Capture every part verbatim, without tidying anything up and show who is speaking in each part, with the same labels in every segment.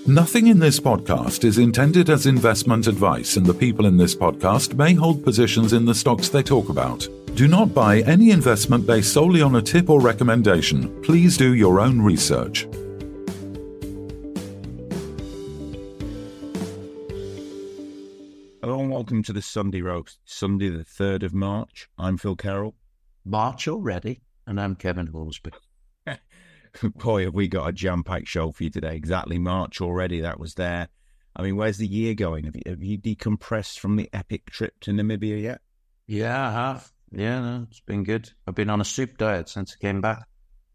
Speaker 1: Nothing in this podcast is intended as investment advice, and the people in this podcast may hold positions in the stocks they talk about. Do not buy any investment based solely on a tip or recommendation. Please do your own research.
Speaker 2: Hello and welcome to the Sunday Roast, Sunday the third of March. I'm Phil Carroll.
Speaker 3: March already, and I'm Kevin Horsby.
Speaker 2: Boy, have we got a jam-packed show for you today. Exactly, March already, that was there. I mean, where's the year going? Have you, have you decompressed from the epic trip to Namibia yet?
Speaker 3: Yeah, I have. Yeah, no, it's been good. I've been on a soup diet since I came back.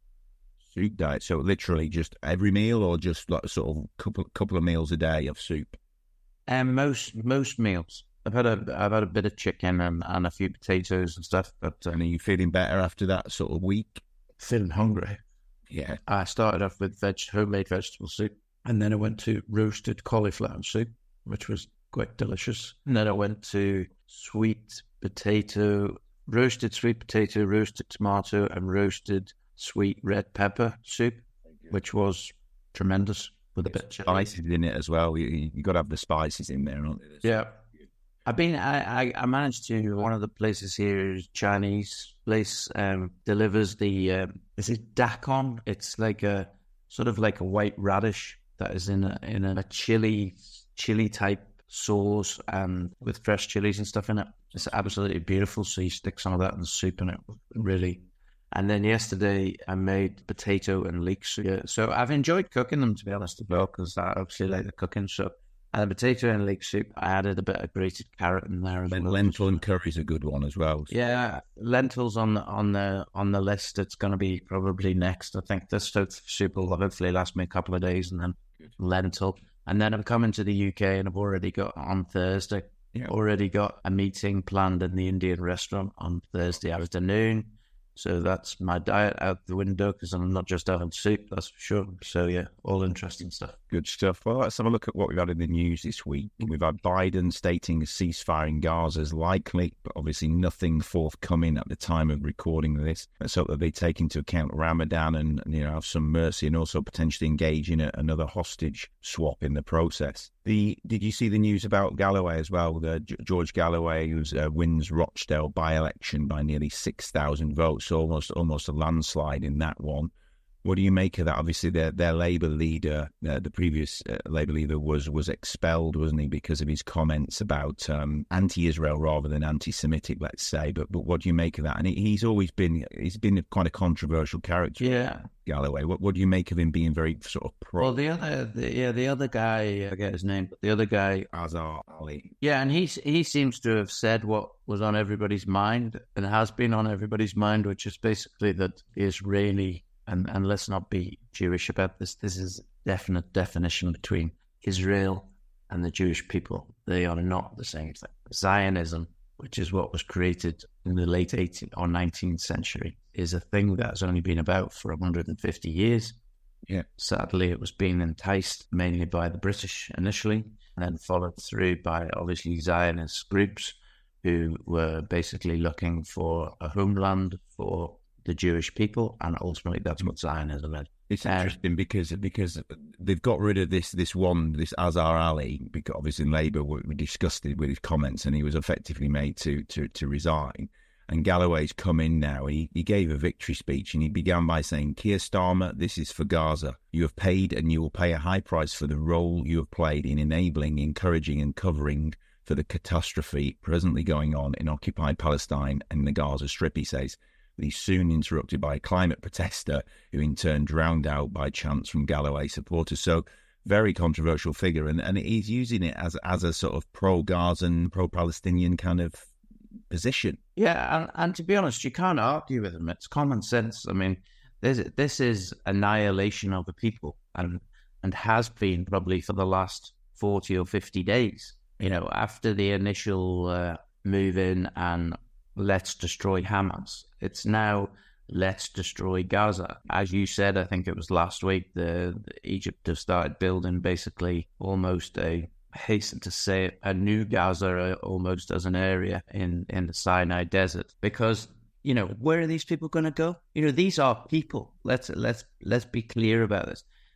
Speaker 2: Soup diet, so literally just every meal or just like sort of couple couple of meals a day of soup?
Speaker 3: And most most meals. I've had a I've had a bit of chicken and, and a few potatoes and stuff. But uh,
Speaker 2: and are you feeling better after that sort of week?
Speaker 3: Feeling hungry.
Speaker 2: Yeah.
Speaker 3: I started off with veg homemade vegetable soup, and then I went to roasted cauliflower soup, which was quite delicious. And then I went to sweet potato, roasted sweet potato, roasted tomato, and roasted sweet red pepper soup, which was tremendous with a bit of
Speaker 2: spices in it as well. You you got to have the spices in there, aren't they?
Speaker 3: Yeah. I've been, I, I, I managed to, one of the places here is Chinese place, um, delivers the, um, is it dakon? It's like a, sort of like a white radish that is in a, in a chili, chili type sauce and with fresh chilies and stuff in it. It's absolutely beautiful. So you stick some of that in the soup and it really. And then yesterday I made potato and leek soup. Yeah. So I've enjoyed cooking them, to be honest, as well, because I obviously like the cooking. So and the potato and leek soup, I added a bit of grated carrot in there as well.
Speaker 2: Lentil and curry's a good one as well. So.
Speaker 3: Yeah, lentils on the on the on the list. It's going to be probably next. I think this soup will hopefully last me a couple of days, and then lentil. And then I'm coming to the U K, and I've already got on Thursday. Yeah. Already got a meeting planned in the Indian restaurant on Thursday afternoon. So that's my diet out the window because I'm not just having soup, that's for sure. So, yeah, all interesting stuff.
Speaker 2: Good stuff. Well, let's have a look at what we've had in the news this week. We've had Biden stating a ceasefire in Gaza is likely, but obviously nothing forthcoming at the time of recording this. Let's hope that they take into account Ramadan and, you know, have some mercy and also potentially engage in a, another hostage swap in the process. The Did you see the news about Galloway as well? The George Galloway, who uh, wins Rochdale by-election by nearly six thousand votes, so almost almost a landslide in that one. What do you make of that? Obviously, their their Labour leader, uh, the previous uh, Labour leader, was was expelled, wasn't he, because of his comments about um, anti-Israel rather than anti-Semitic, let's say. But but what do you make of that? And he, he's always been he's been quite a controversial character.
Speaker 3: Yeah,
Speaker 2: Galloway. What what do you make of him being very sort of pro?
Speaker 3: Well, the other the, yeah the other guy, I forget his name, but the other guy,
Speaker 2: Azhar Ali.
Speaker 3: Yeah, and he he seems to have said what was on everybody's mind and has been on everybody's mind, which is basically that the Israeli. And and let's not be Jewish about this. This is a definite definition between Israel and the Jewish people. They are not the same thing. Zionism, which is what was created in the late eighteenth or nineteenth century, is a thing that has only been about for one hundred fifty years.
Speaker 2: Yeah.
Speaker 3: Sadly, it was being enticed mainly by the British initially, and then followed through by obviously Zionist groups who were basically looking for a homeland for the Jewish people, and ultimately that's what Zionism is.
Speaker 2: It's interesting uh, because because they've got rid of this this one, this Azhar Ali, because obviously in Labour we discussed it with his comments, and he was effectively made to to, to resign. And Galloway's come in now. He, he gave a victory speech, and he began by saying, Keir Starmer, this is for Gaza. You have paid and you will pay a high price for the role you have played in enabling, encouraging and covering for the catastrophe presently going on in occupied Palestine and the Gaza Strip, he says. He's soon interrupted by a climate protester who in turn drowned out by chants from Galloway supporters. So very controversial figure. And, and he's using it as as a sort of pro-Gazan, pro-Palestinian kind of position.
Speaker 3: Yeah, and, and to be honest, you can't argue with him. It's common sense. I mean, this, this is annihilation of the people and, and has been probably for the last forty or fifty days. You know, after the initial uh, move in and let's destroy Hamas. It's now let's destroy Gaza. As you said, I think it was last week, the, the Egypt have started building basically almost a, I hasten to say it, a new Gaza almost as an area in, in the Sinai desert. Because, you know, where are these people going to go? You know, these are people. Let's let's let's be clear about this.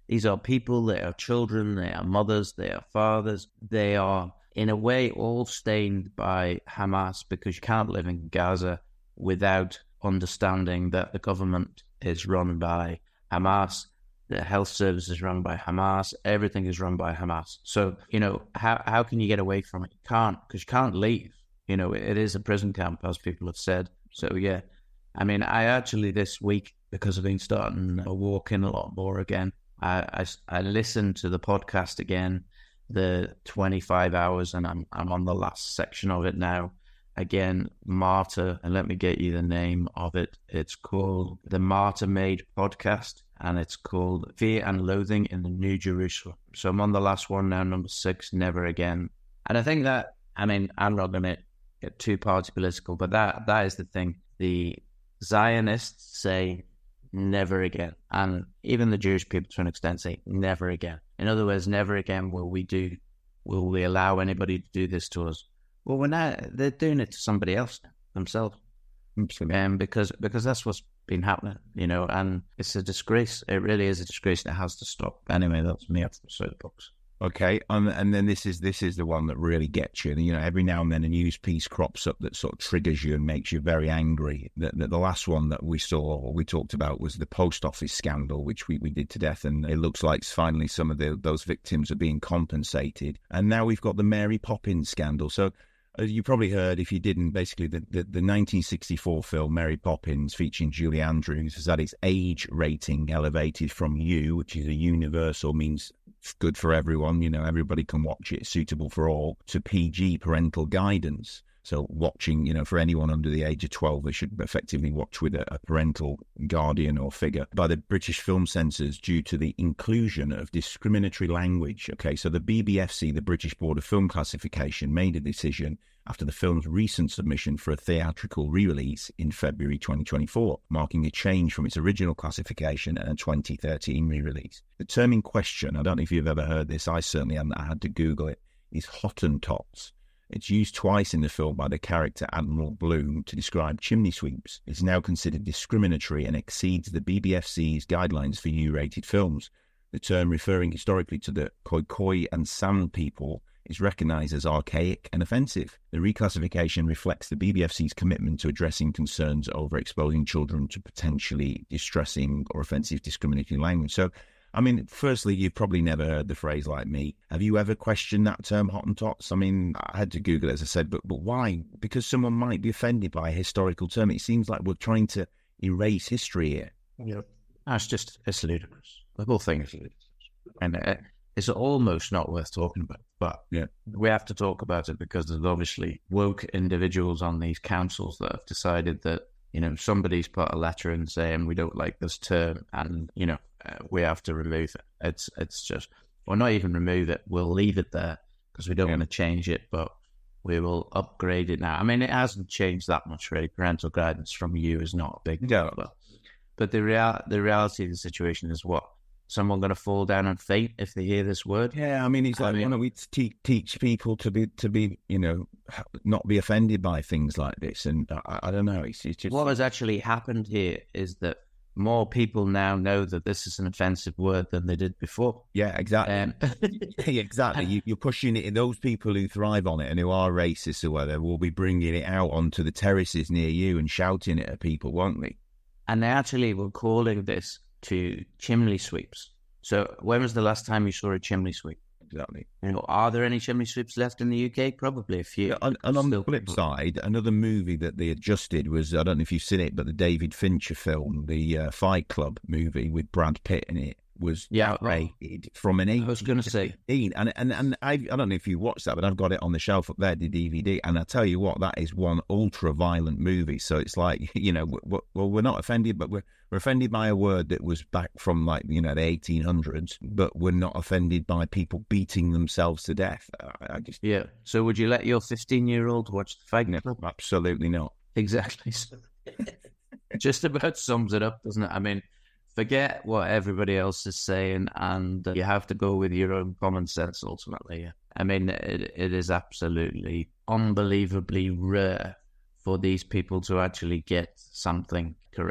Speaker 3: These are people, they are children, they are mothers, they are fathers. They are, in a way, all stained by Hamas, because you can't live in Gaza without understanding that the government is run by Hamas, the health service is run by Hamas, everything is run by Hamas. So, you know, how how can you get away from it? You can't, because you can't leave. You know, it is a prison camp, as people have said. So, yeah. I mean, I actually this week, because I've been starting walking a lot more again, I, I, I listened to the podcast again, the twenty-five hours, and I'm I'm on the last section of it now. Again, Martyr, and let me get you the name of it. It's called the Martyr Made Podcast, and it's called Fear and Loathing in the New Jerusalem. So I'm on the last one now, number six, Never Again. And I think that, I mean, I'm not going to get too party political, but that that is the thing. The Zionists say never again. And even the Jewish people, to an extent, say never again. In other words, never again will we do, will we allow anybody to do this to us. Well, we're now, they're doing it to somebody else now, themselves.
Speaker 2: Absolutely.
Speaker 3: Um, because because that's what's been happening, you know, and it's a disgrace. It really is a disgrace, and it has to stop. Anyway, that's me off the soapbox.
Speaker 2: Okay, um, and then this is this is the one that really gets you. You know, every now and then a news piece crops up that sort of triggers you and makes you very angry. The, the, the last one that we saw or we talked about was the post office scandal, which we, we did to death, and it looks like finally some of the, those victims are being compensated. And now we've got the Mary Poppins scandal. So you probably heard, if you didn't, basically the, the, the nineteen sixty-four film Mary Poppins, featuring Julie Andrews, has had its age rating elevated from U, which is a universal, means good for everyone, you know, everybody can watch it, suitable for all, to P G, parental guidance. So watching, you know, for anyone under the age of twelve, they should effectively watch with a, a parental guardian or figure, by the British film censors due to the inclusion of discriminatory language. Okay, so the B B F C, the British Board of Film Classification, made a decision after the film's recent submission for a theatrical re-release in February twenty twenty-four, marking a change from its original classification and a twenty thirteen re-release. The term in question, I don't know if you've ever heard this, I certainly haven't, I had to Google it, is Hottentots. It's used twice in the film by the character Admiral Bloom to describe chimney sweeps. It's now considered discriminatory and exceeds the B B F C's guidelines for U-rated films. The term, referring historically to the Khoikhoi and San people, is recognised as archaic and offensive. The reclassification reflects the B B F C's commitment to addressing concerns over exposing children to potentially distressing or offensive discriminatory language. So, I mean, firstly, you've probably never heard the phrase like me. Have you ever questioned that term, Hottentots? I mean, I had to Google it, as I said, but, but why? Because someone might be offended by a historical term. It seems like we're trying to erase history here.
Speaker 3: Yeah. That's just, it's ludicrous. The whole thing is ludicrous. And it, it's almost not worth talking about, but
Speaker 2: yeah,
Speaker 3: we have to talk about it because there's obviously woke individuals on these councils that have decided that, you know, somebody's put a letter in saying we don't like this term and, you know, uh, we have to remove it. It's it's just, or not even remove it, we'll leave it there because we don't yeah. want to change it, but we will upgrade it now. I mean, it hasn't changed that much, really. Parental guidance from you is not a big deal.
Speaker 2: No.
Speaker 3: But the, real, the reality of the situation is what? Someone going to fall down and faint if they hear this word?
Speaker 2: Yeah, I mean, it's like, I mean, why don't we te- teach people to be, to be, you know, not be offended by things like this? And I, I don't know. It's, it's just...
Speaker 3: What has actually happened here is that more people now know that this is an offensive word than they did before.
Speaker 2: Yeah, exactly. Um, exactly. You, you're pushing it, and those people who thrive on it and who are racist or whatever will be bringing it out onto the terraces near you and shouting it at people, won't they?
Speaker 3: And they actually were calling this to chimney sweeps. So when was the last time you saw a chimney sweep?
Speaker 2: Exactly.
Speaker 3: You know, are there any chimney sweeps left in the U K? Probably a few.
Speaker 2: Yeah, and, and on the flip side, another movie that they adjusted was, I don't know if you've seen it, but the David Fincher film, the uh, Fight Club movie with Brad Pitt in it, was
Speaker 3: yeah,
Speaker 2: rated from an eight.
Speaker 3: I was going to say.
Speaker 2: And, and, and I, I don't know if you watched that, but I've got it on the shelf up there, the D V D. And I tell you what, that is one ultra-violent movie. So it's like, you know, we're, well, we're not offended, but we're, we're offended by a word that was back from, like, you know, the eighteen hundreds, but we're not offended by people beating themselves to death. I, I just
Speaker 3: Yeah. So would you let your fifteen-year-old watch the Fight Club?
Speaker 2: No, absolutely not.
Speaker 3: Exactly. Just about sums it up, doesn't it? I mean, forget what everybody else is saying, and uh, you have to go with your own common sense ultimately. I mean, it, it is absolutely unbelievably rare for these people to actually get something correct.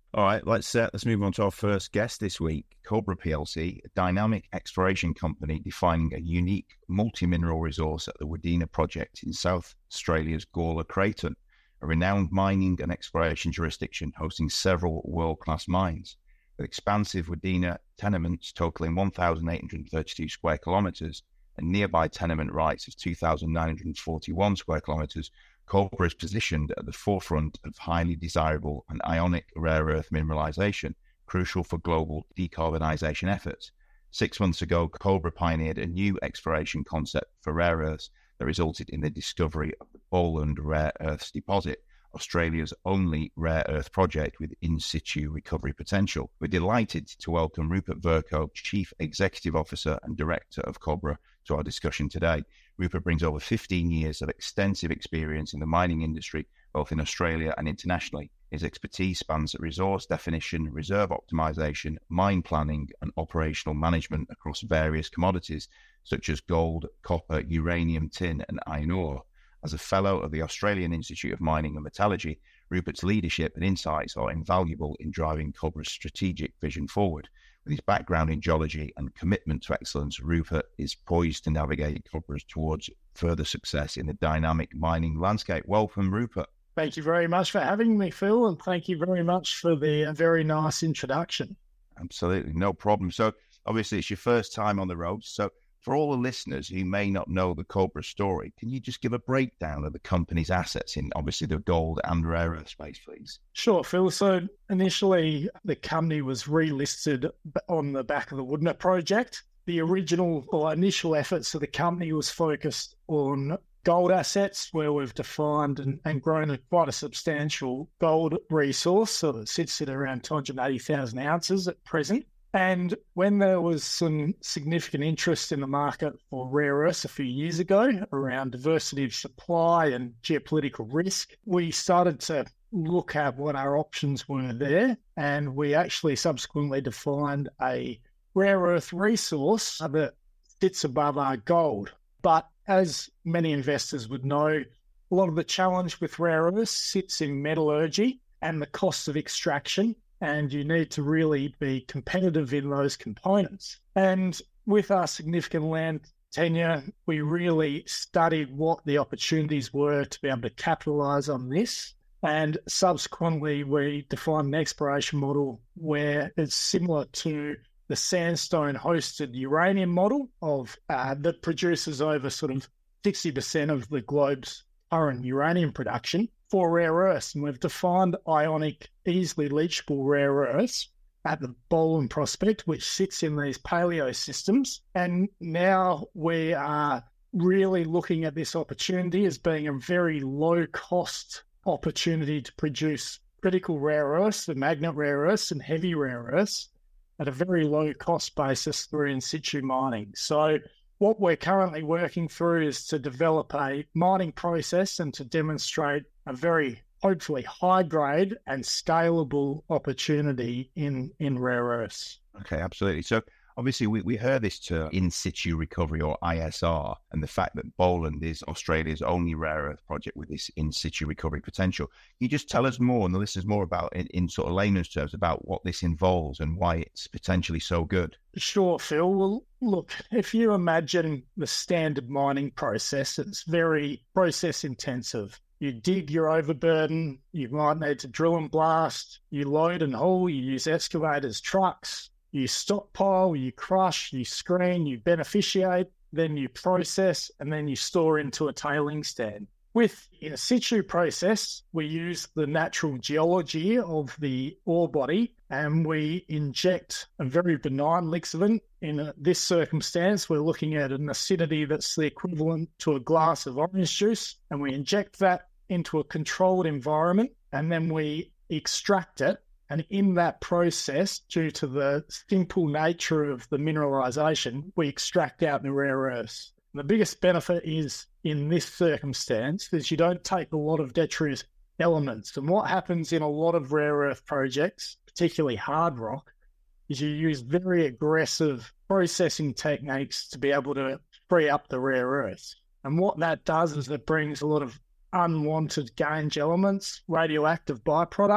Speaker 2: All right, let's uh, let's move on to our first guest this week. Cobra P L C, a dynamic exploration company defining a unique multi-mineral resource at the Wadena project in South Australia's Gawler Craton, a renowned mining and exploration jurisdiction hosting several world-class mines. With expansive Wadena tenements totaling one thousand eight hundred thirty-two square kilometres and nearby tenement rights of two thousand nine hundred forty-one square kilometres, Cobra is positioned at the forefront of highly desirable and ionic rare earth mineralization, crucial for global decarbonisation efforts. Six months ago, Cobra pioneered a new exploration concept for rare earths that resulted in the discovery of the Boland Rare Earths deposit, Australia's only rare earth project with in-situ recovery potential. We're delighted to welcome Rupert Vercoe, Chief Executive Officer and Director of Cobra, to our discussion today. Rupert brings over fifteen years of extensive experience in the mining industry, both in Australia and internationally. His expertise spans resource definition, reserve optimization, mine planning, and operational management across various commodities such as gold, copper, uranium, tin, and iron ore. As a fellow of the Australian Institute of Mining and Metallurgy, Rupert's leadership and insights are invaluable in driving Cobra's strategic vision forward. With his background in geology and commitment to excellence, Rupert is poised to navigate Cobra towards further success in the dynamic mining landscape. Welcome, Rupert.
Speaker 4: Thank you very much for having me, Phil, and thank you very much for the very nice introduction.
Speaker 2: Absolutely, no problem. So, obviously, it's your first time on the road. So, for all the listeners who may not know the Cobra story, can you just give a breakdown of the company's assets in, obviously, the gold and rare earth space, please?
Speaker 4: Sure, Phil. So initially, the company was relisted on the back of the Wadena project. The original or initial efforts of the company was focused on gold assets, where we've defined and, and grown a, quite a substantial gold resource. So it sits at around two hundred eighty thousand ounces at present. And when there was some significant interest in the market for rare earths a few years ago around diversity of supply and geopolitical risk, we started to look at what our options were there. And we actually subsequently defined a rare earth resource that sits above our gold. But as many investors would know, a lot of the challenge with rare earths sits in metallurgy and the cost of extraction. And you need to really be competitive in those components. And with our significant land tenure, we really studied what the opportunities were to be able to capitalise on this. And subsequently, we defined an exploration model where it's similar to the sandstone-hosted uranium model of uh, that produces over sort of sixty percent of the globe's current uranium production for rare earths. And we've defined ionic, easily leachable rare earths at the Boland prospect, which sits in these paleo systems. And now we are really looking at this opportunity as being a very low-cost opportunity to produce critical rare earths, the magnet rare earths and heavy rare earths, at a very low-cost basis through in-situ mining. So what we're currently working through is to develop a mining process and to demonstrate a very, hopefully, high-grade and scalable opportunity in, in rare earths.
Speaker 2: Okay, absolutely. So, obviously, we, we heard this term in-situ recovery, or I S R, and the fact that Boland is Australia's only rare earth project with this in-situ recovery potential. Can you just tell us more, and the listeners more about, in, in sort of layman's terms, about what this involves and why it's potentially so good?
Speaker 4: Sure, Phil. Well, look, if you imagine the standard mining process, it's very process-intensive. You dig your overburden, you might need to drill and blast, you load and haul, you use excavators, trucks, you stockpile, you crush, you screen, you beneficiate, then you process, and then you store into a tailing stand. With in situ process, we use the natural geology of the ore body and we inject a very benign lixiviant. In a, this circumstance, we're looking at an acidity that's the equivalent to a glass of orange juice, and we inject that into a controlled environment, and then we extract it. And in that process, due to the simple nature of the mineralization, we extract out the rare earths. And the biggest benefit is in this circumstance is you don't take a lot of detritus elements. And what happens in a lot of rare earth projects, particularly hard rock, is you use very aggressive processing techniques to be able to free up the rare earths. And what that does is it brings a lot of unwanted gangue elements, radioactive byproducts,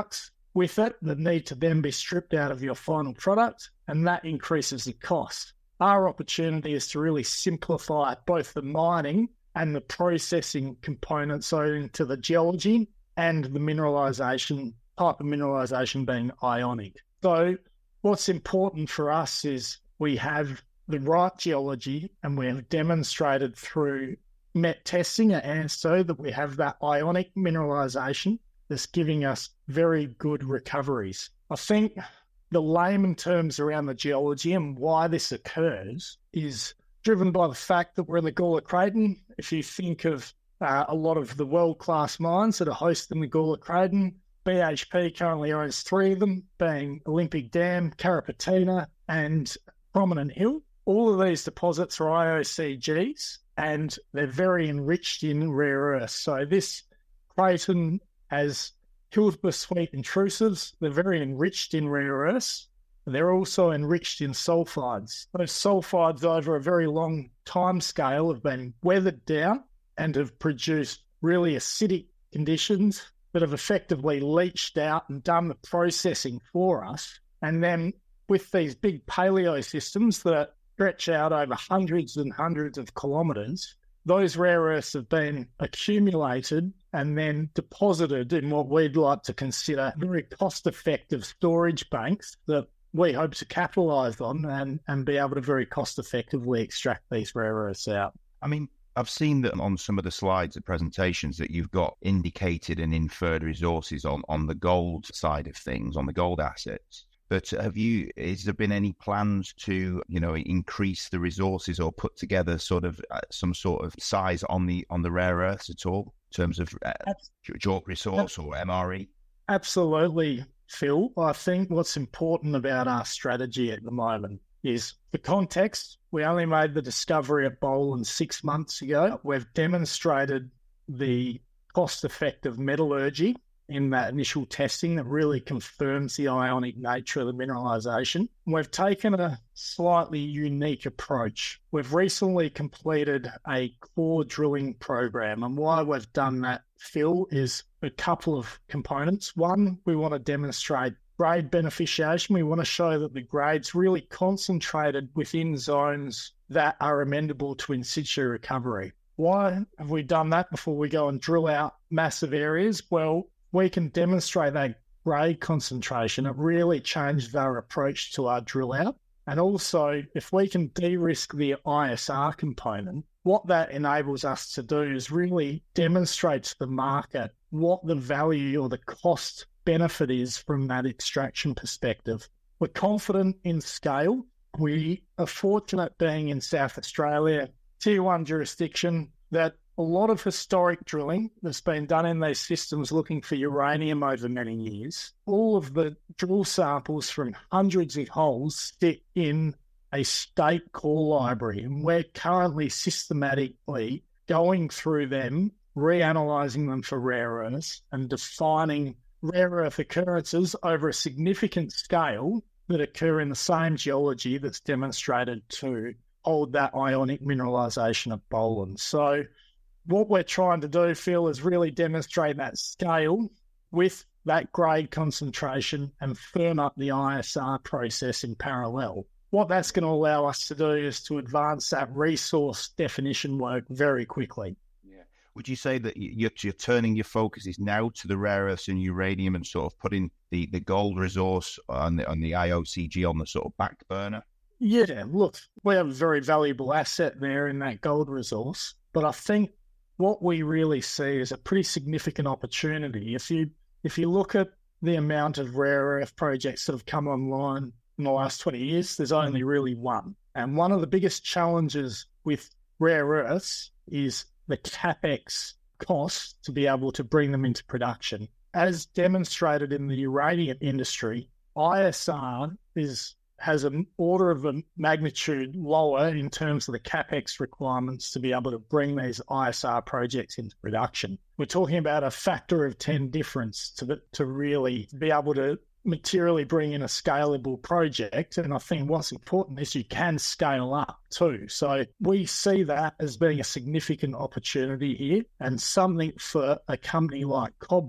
Speaker 4: with it that need to then be stripped out of your final product, and that increases the cost. Our opportunity is to really simplify both the mining and the processing components owing to the geology and the mineralisation, type of mineralisation being ionic. So what's important for us is we have the right geology, and we have demonstrated through met testing at ANSTO that we have that ionic mineralisation that's giving us very good recoveries. I think the layman terms around the geology and why this occurs is driven by the fact that we're in the Gawler Craton. If you think of uh, a lot of the world-class mines that are hosted in the Gawler Craton, B H P currently owns three of them, being Olympic Dam, Carrapateena, and Prominent Hill. All of these deposits are I O C Gs, and they're very enriched in rare earths. So this craton has Hillsborough Sweet intrusives. They're very enriched in rare earths. They're also enriched in sulfides. Those sulfides over a very long time scale have been weathered down and have produced really acidic conditions that have effectively leached out and done the processing for us. And then with these big paleo systems that stretch out over hundreds and hundreds of kilometres, those rare earths have been accumulated and then deposited in what we'd like to consider very cost-effective storage banks that we hope to capitalise on and, and be able to very cost-effectively extract these rare earths out.
Speaker 2: I mean, I've seen that on some of the slides, the presentations, that you've got indicated and inferred resources on, on the gold side of things, on the gold assets. But have you, has there been any plans to, you know, increase the resources or put together sort of uh, some sort of size on the on the rare earths at all in terms of uh, JORC resource or M R E?
Speaker 4: Absolutely, Phil. I think what's important about our strategy at the moment is the context. We only made the discovery at Boland six months ago. We've demonstrated the cost-effective metallurgy in that initial testing that really confirms the ionic nature of the mineralisation. We've taken a slightly unique approach. We've recently completed a core drilling program, and why we've done that, Phil, is a couple of components. One, we want to demonstrate grade beneficiation. We want to show that the grade's really concentrated within zones that are amenable to in situ recovery. Why have we done that before we go and drill out massive areas? Well, we can demonstrate that grade concentration. It really changed our approach to our drill out. And also, if we can de-risk the I S R component, what that enables us to do is really demonstrate to the market what the value or the cost benefit is from that extraction perspective. We're confident in scale. We are fortunate being in South Australia, tier one jurisdiction, that a lot of historic drilling that's been done in these systems looking for uranium over many years. All of the drill samples from hundreds of holes sit in a state core library, and we're currently systematically going through them, reanalyzing them for rare earths and defining rare earth occurrences over a significant scale that occur in the same geology that's demonstrated to hold that ionic mineralisation at Boland. So what we're trying to do, Phil, is really demonstrate that scale with that grade concentration and firm up the I S R process in parallel. What that's going to allow us to do is to advance that resource definition work very quickly.
Speaker 2: Yeah. Would you say that you're, you're turning your focus is now to the rare earths and uranium and sort of putting the, the gold resource on the, on the I O C G on the sort of back burner?
Speaker 4: Yeah, look, we have a very valuable asset there in that gold resource, but I think what we really see is a pretty significant opportunity. If you if you look at the amount of rare earth projects that have come online in the last twenty years, there's only really one. And one of the biggest challenges with rare earths is the CapEx cost to be able to bring them into production. As demonstrated in the uranium industry, I S R is has an order of a magnitude lower in terms of the CapEx requirements to be able to bring these I S R projects into production. We're talking about a factor of ten difference to, the, to really be able to materially bring in a scalable project. And I think what's important is you can scale up too. So we see that as being a significant opportunity here and something for a company like Cobra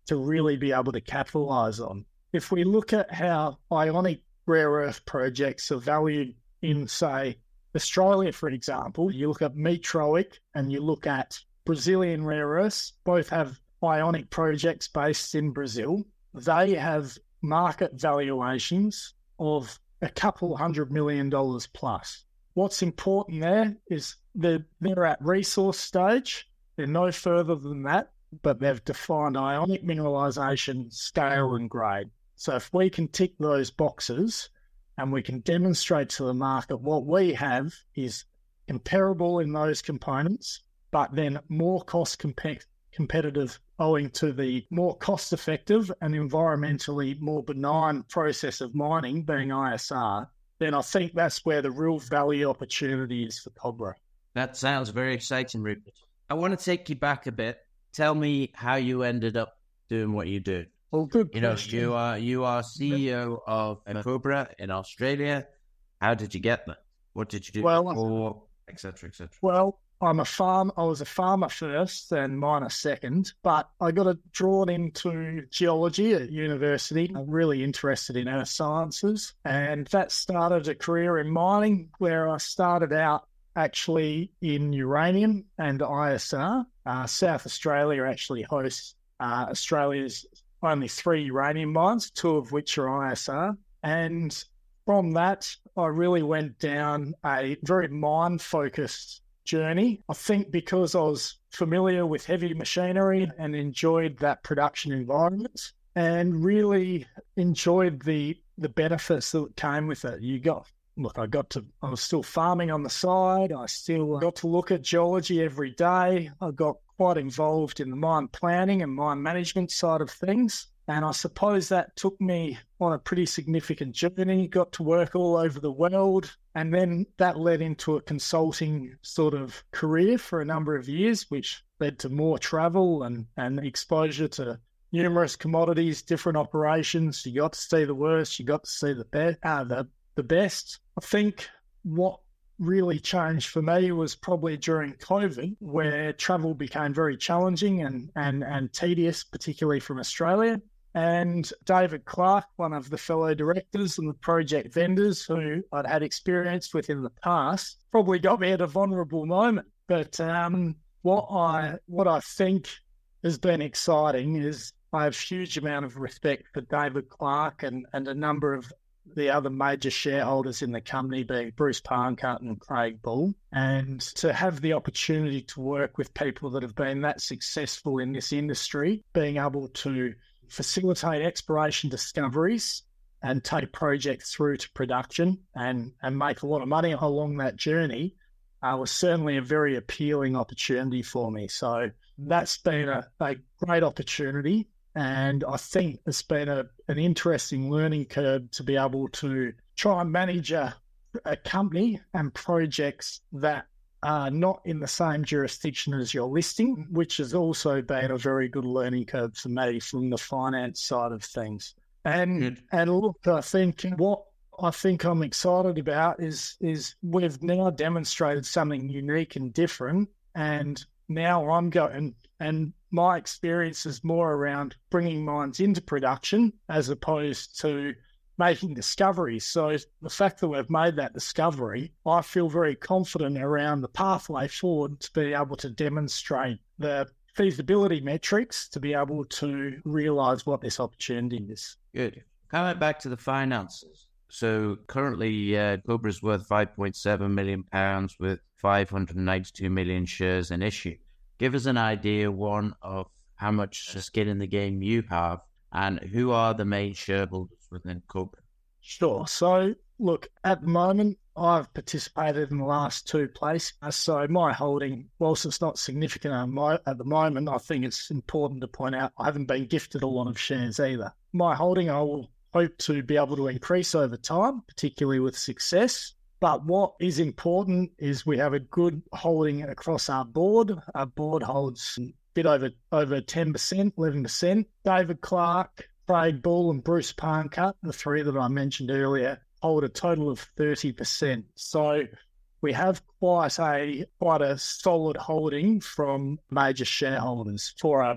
Speaker 4: to really be able to capitalise on. If we look at how ionic rare earth projects are valued in, say, Australia, for example, you look at Metroic and you look at Brazilian rare earths, both have ionic projects based in Brazil. They have market valuations of a couple hundred million dollars plus. What's important there is that they're at resource stage. They're no further than that, but they've defined ionic mineralisation, scale and grade. So if we can tick those boxes and we can demonstrate to the market what we have is comparable in those components, but then more cost comp- competitive owing to the more cost-effective and environmentally more benign process of mining being I S R, then I think that's where the real value opportunity is for Cobra.
Speaker 3: That sounds very exciting, Rupert. I want to take you back a bit. Tell me how you ended up doing what you do.
Speaker 4: Well, good
Speaker 3: You know,
Speaker 4: question.
Speaker 3: you are you are C E O of Cobra in Australia. How did you get there? What did you do
Speaker 4: Well,
Speaker 3: before, et cetera, et cetera?
Speaker 4: Well, I'm a farm. I was a farmer first and miner second, but I got drawn into geology at university. I'm really interested in earth sciences, and that started a career in mining where I started out actually in uranium and I S R. Uh, South Australia actually hosts uh, Australia's only three uranium mines, two of which are I S R. And from that, I really went down a very mine-focused journey. I think because I was familiar with heavy machinery and enjoyed that production environment and really enjoyed the the benefits that came with it. You got, look, I got to, I was still farming on the side. I still got to look at geology every day. I got quite involved in the mine planning and mine management side of things. And I suppose that took me on a pretty significant journey, got to work all over the world. And then that led into a consulting sort of career for a number of years, which led to more travel and, and exposure to numerous commodities, different operations. You got to see the worst, you got to see the, be- uh, the, the best. I think what really changed for me was probably during COVID, where travel became very challenging and, and, and tedious, particularly from Australia. And David Clark, one of the fellow directors and the project vendors who I'd had experience with in the past, probably got me at a vulnerable moment. But um, what I what I think has been exciting is I have a huge amount of respect for David Clark and, and a number of the other major shareholders in the company, being Bruce Parncutt and Craig Bull, and to have the opportunity to work with people that have been that successful in this industry, being able to facilitate exploration discoveries and take projects through to production and, and make a lot of money along that journey uh, was certainly a very appealing opportunity for me. So that's been a, a great opportunity. And I think it's been a, an interesting learning curve to be able to try and manage a, a company and projects that are not in the same jurisdiction as your listing, which has also been a very good learning curve for me from the finance side of things. And good. and look, I think what I think I'm excited about is is we've now demonstrated something unique and different, and now I'm going, and my experience is more around bringing mines into production as opposed to making discoveries. So the fact that we've made that discovery, I feel very confident around the pathway forward to be able to demonstrate the feasibility metrics to be able to realise what this opportunity is.
Speaker 3: Good. Coming back to the finances. So currently uh, Cobra's worth five point seven million pounds with five hundred ninety-two million shares in issue. Give us an idea, one, of how much skin in the game you have and who are the main shareholders within Cobra.
Speaker 4: Sure. So, look, at the moment, I've participated in the last two places. So my holding, whilst it's not significant at the moment, I think it's important to point out I haven't been gifted a lot of shares either. My holding, I will hope to be able to increase over time, particularly with success. But what is important is we have a good holding across our board. Our board holds a bit over, over ten percent, eleven percent. David Clark, Craig Bull and Bruce Parncutt, the three that I mentioned earlier, hold a total of thirty percent. So we have quite a quite a solid holding from major shareholders for a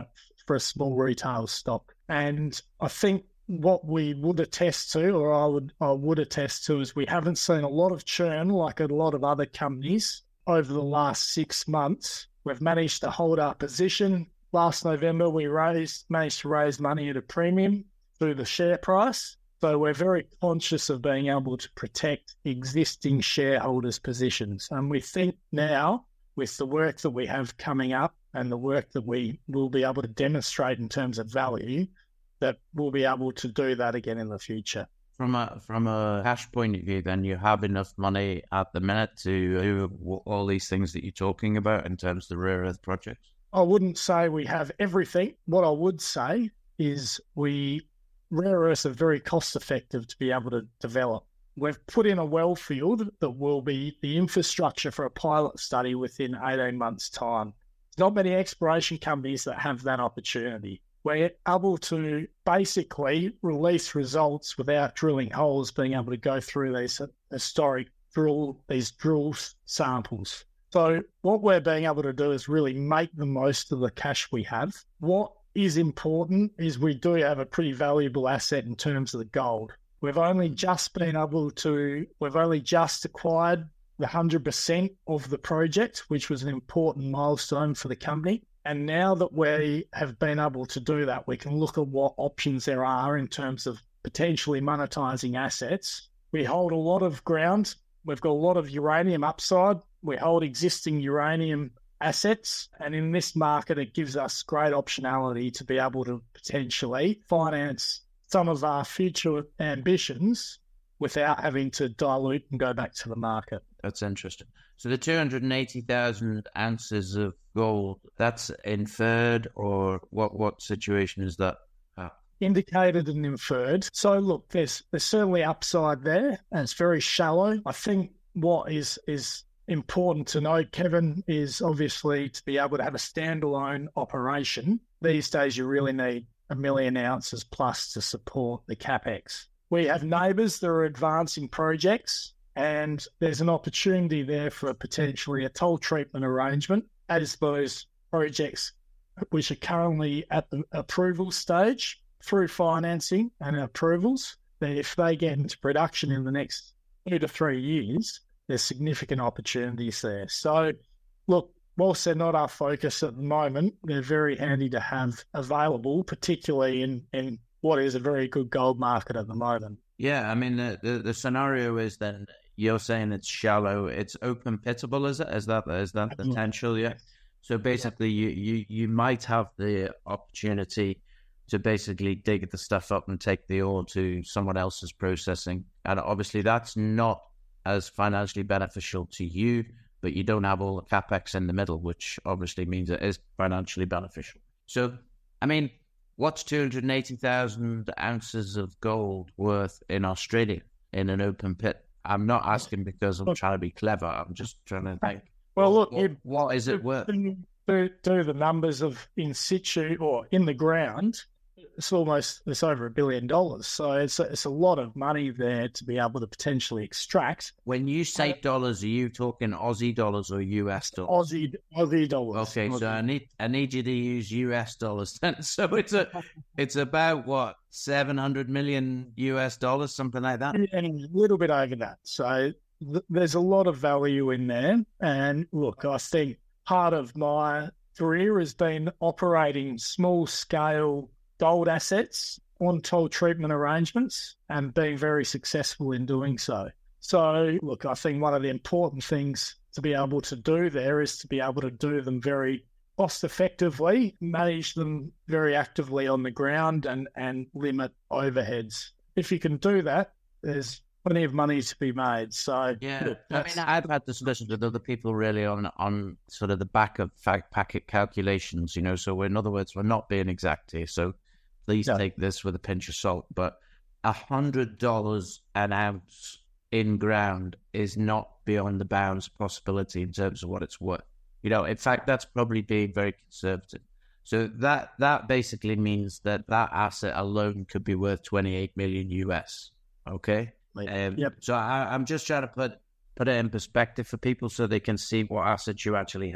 Speaker 4: for a small retail stock. And I think what we would attest to, or I would I would attest to, is we haven't seen a lot of churn like a lot of other companies over the last six months. We've managed to hold our position. Last November, we raised managed to raise money at a premium through the share price. So we're very conscious of being able to protect existing shareholders' positions. And we think now, with the work that we have coming up and the work that we will be able to demonstrate in terms of value, that we'll be able to do that again in the future.
Speaker 3: From a from a cash point of view, then you have enough money at the minute to do all these things that you're talking about in terms of the rare earth projects?
Speaker 4: I wouldn't say we have everything. What I would say is we rare earths are very cost effective to be able to develop. We've put in a well field that will be the infrastructure for a pilot study within eighteen months' time. There's not many exploration companies that have that opportunity. We're able to basically release results without drilling holes, being able to go through these historic drill, these drill samples. So what we're being able to do is really make the most of the cash we have. What is important is we do have a pretty valuable asset in terms of the gold. We've only just been able to, we've only just acquired the one hundred percent of the project, which was an important milestone for the company. And now that we have been able to do that, we can look at what options there are in terms of potentially monetizing assets. We hold a lot of ground. We've got a lot of uranium upside. We hold existing uranium assets. And in this market, it gives us great optionality to be able to potentially finance some of our future ambitions without having to dilute and go back to the market.
Speaker 3: That's interesting. So the two hundred eighty thousand ounces of gold, that's inferred, or what what situation is that? Oh.
Speaker 4: Indicated and inferred. So look, there's there's certainly upside there, and it's very shallow. I think what is is important to note, Kevin, is obviously to be able to have a standalone operation. These days you really need a million ounces plus to support the capex. We have neighbours that are advancing projects, and there's an opportunity there for potentially a toll treatment arrangement as those projects which are currently at the approval stage through financing and approvals, that if they get into production in the next two to three years, there's significant opportunities there. So, look, whilst they're not our focus at the moment, they're very handy to have available, particularly in, in what is a very good gold market at the moment.
Speaker 3: Yeah, I mean, the, the, the scenario is then you're saying it's shallow, it's open pittable, is it? Is that is that the potential? Yeah. So basically, you, you, you might have the opportunity to basically dig the stuff up and take the ore to someone else's processing. And obviously, that's not as financially beneficial to you, but you don't have all the capex in the middle, which obviously means it is financially beneficial. So, I mean, what's two hundred eighty thousand ounces of gold worth in Australia in an open pit? I'm not asking because I'm trying to be clever. I'm just trying to think.
Speaker 4: Well, look,
Speaker 3: what, what is it worth?
Speaker 4: Do, do the numbers of in situ or in the ground. It's almost, it's over a billion dollars. So it's a, it's a lot of money there to be able to potentially extract.
Speaker 3: When you say dollars, are you talking Aussie dollars or U S dollars?
Speaker 4: Aussie Aussie dollars.
Speaker 3: Okay,
Speaker 4: Aussie.
Speaker 3: so I need I need you to use U S dollars then. So it's a it's about what, seven hundred million U S dollars, something like that.
Speaker 4: And a little bit over that. So th- there's a lot of value in there. And look, I think part of my career has been operating small scale gold assets on toll treatment arrangements and being very successful in doing so. So, look, I think one of the important things to be able to do there is to be able to do them very cost effectively, manage them very actively on the ground and, and limit overheads. If you can do that, there's plenty of money to be made. So,
Speaker 3: yeah,
Speaker 4: look,
Speaker 3: I mean, I've had discussions with other people really on, on sort of the back of fact packet calculations, you know, so in other words, we're not being exact here. So, please no. take this with a pinch of salt, but a hundred dollars an ounce in ground is not beyond the bounds of possibility in terms of what it's worth. You know, in fact, that's probably being very conservative. So that that basically means that that asset alone could be worth twenty-eight million U S. Okay. Um,
Speaker 4: yep.
Speaker 3: So I, I'm just trying to put put it in perspective for people so they can see what assets you actually have.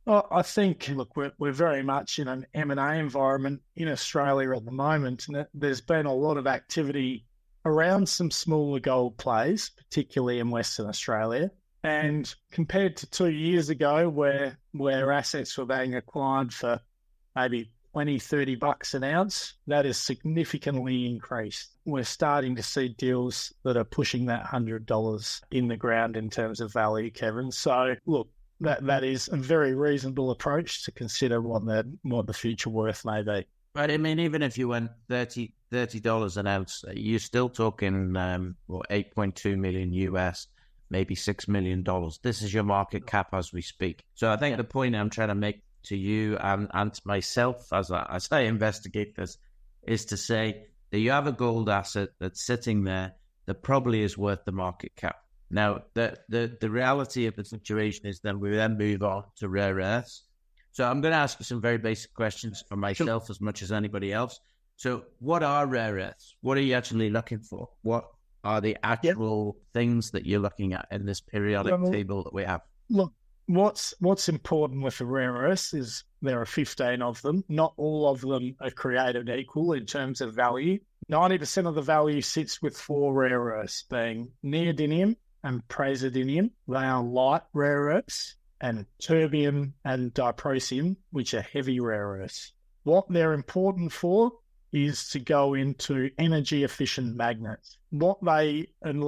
Speaker 4: Well, I think, look, we're, we're very much in an M and A environment in Australia at the moment, and there's been a lot of activity around some smaller gold plays, particularly in Western Australia. And compared to two years ago, where where assets were being acquired for maybe twenty, thirty bucks an ounce, that has significantly increased. We're starting to see deals that are pushing that one hundred dollars in the ground in terms of value, Kevin. So, look, that that is a very reasonable approach to consider what the, what the future worth may be.
Speaker 3: But I mean, even if you went thirty dollars an ounce, you're still talking, um, well, eight point two million U S, maybe six million dollars. This is your market cap as we speak. So I think the point I'm trying to make to you and, and to myself as I, as I investigate this is to say that you have a gold asset that's sitting there that probably is worth the market cap. Now, the, the, the reality of the situation is then we then move on to rare earths. So I'm going to ask you some very basic questions for myself as much as anybody else. So what are rare earths? What are you actually looking for? What are the actual yep. things that you're looking at in this periodic well, table that we have?
Speaker 4: Look, what's what's important with the rare earths is there are fifteen of them. Not all of them are created equal in terms of value. ninety percent of the value sits with four rare earths, being neodymium and praseodymium. They are light rare earths, and terbium and dysprosium, which are heavy rare earths. What they're important for is to go into energy-efficient magnets. What they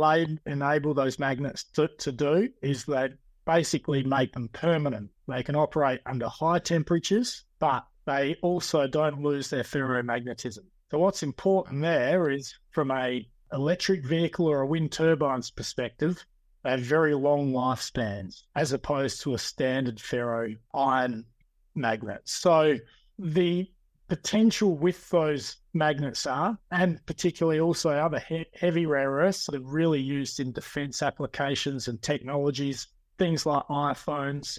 Speaker 4: enable those magnets to, to do is they basically make them permanent. They can operate under high temperatures, but they also don't lose their ferromagnetism. So what's important there is from a electric vehicle or a wind turbine's perspective, they have very long lifespans as opposed to a standard ferro iron magnet. So the potential with those magnets are, and particularly also other he- heavy rare earths that are really used in defense applications and technologies, things like iPhones,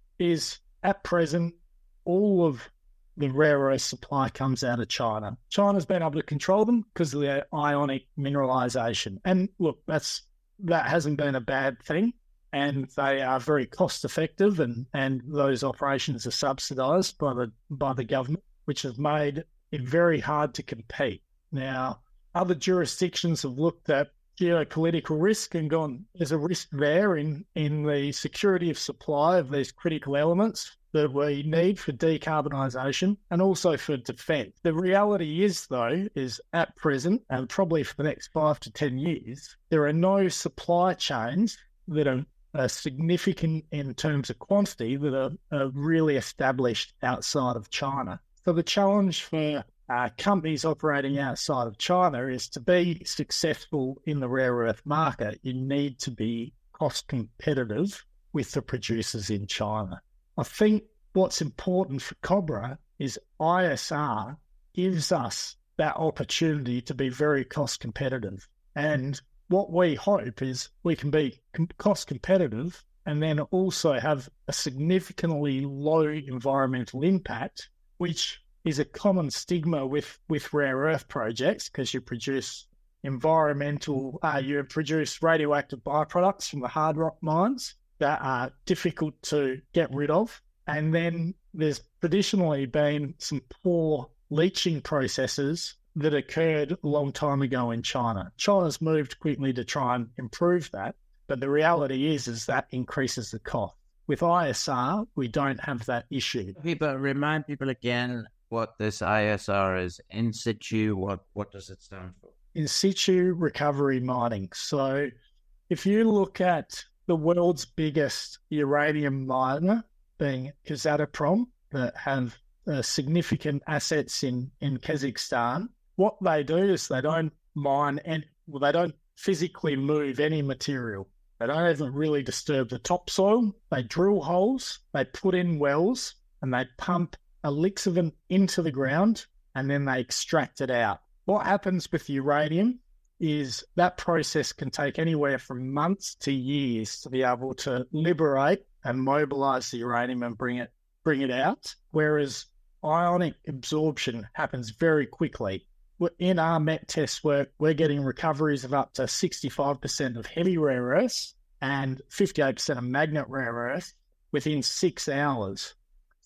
Speaker 4: is at present all of the rare earth supply comes out of China. China's been able to control them because of their ionic mineralization. And look, that's that hasn't been a bad thing. And they are very cost effective, and, and those operations are subsidized by the by the government, which has made it very hard to compete. Now, other jurisdictions have looked at geopolitical risk and gone, there's a risk there in, in the security of supply of these critical elements that we need for decarbonisation and also for defence. The reality is, though, is at present, and probably for the next five to ten years, there are no supply chains that are, are significant in terms of quantity that are, are really established outside of China. So the challenge for uh, companies operating outside of China is to be successful in the rare earth market, you need to be cost competitive with the producers in China. I think what's important for Cobra is I S R gives us that opportunity to be very cost competitive. And what we hope is we can be cost competitive and then also have a significantly low environmental impact, which is a common stigma with, with rare earth projects because you produce environmental, uh, you produce radioactive byproducts from the hard rock mines that are difficult to get rid of. And then there's traditionally been some poor leaching processes that occurred a long time ago in China. China's moved quickly to try and improve that, but the reality is, is that increases the cost. With I S R, we don't have that issue.
Speaker 3: People, remind people again what this I S R is. In situ, what, what does it stand for?
Speaker 4: In situ recovery mining. So if you look at the world's biggest uranium miner, being Kazatomprom, that have uh, significant assets in, in Kazakhstan, what they do is they don't mine and well, they don't physically move any material. They don't even really disturb the topsoil. They drill holes, they put in wells, and they pump elixir into the ground, and then they extract it out. What happens with uranium is that process can take anywhere from months to years to be able to liberate and mobilize the uranium and bring it bring it out, whereas ionic absorption happens very quickly. In our met test work, we're getting recoveries of up to sixty-five percent of heavy rare earths and fifty-eight percent of magnet rare earths within six hours.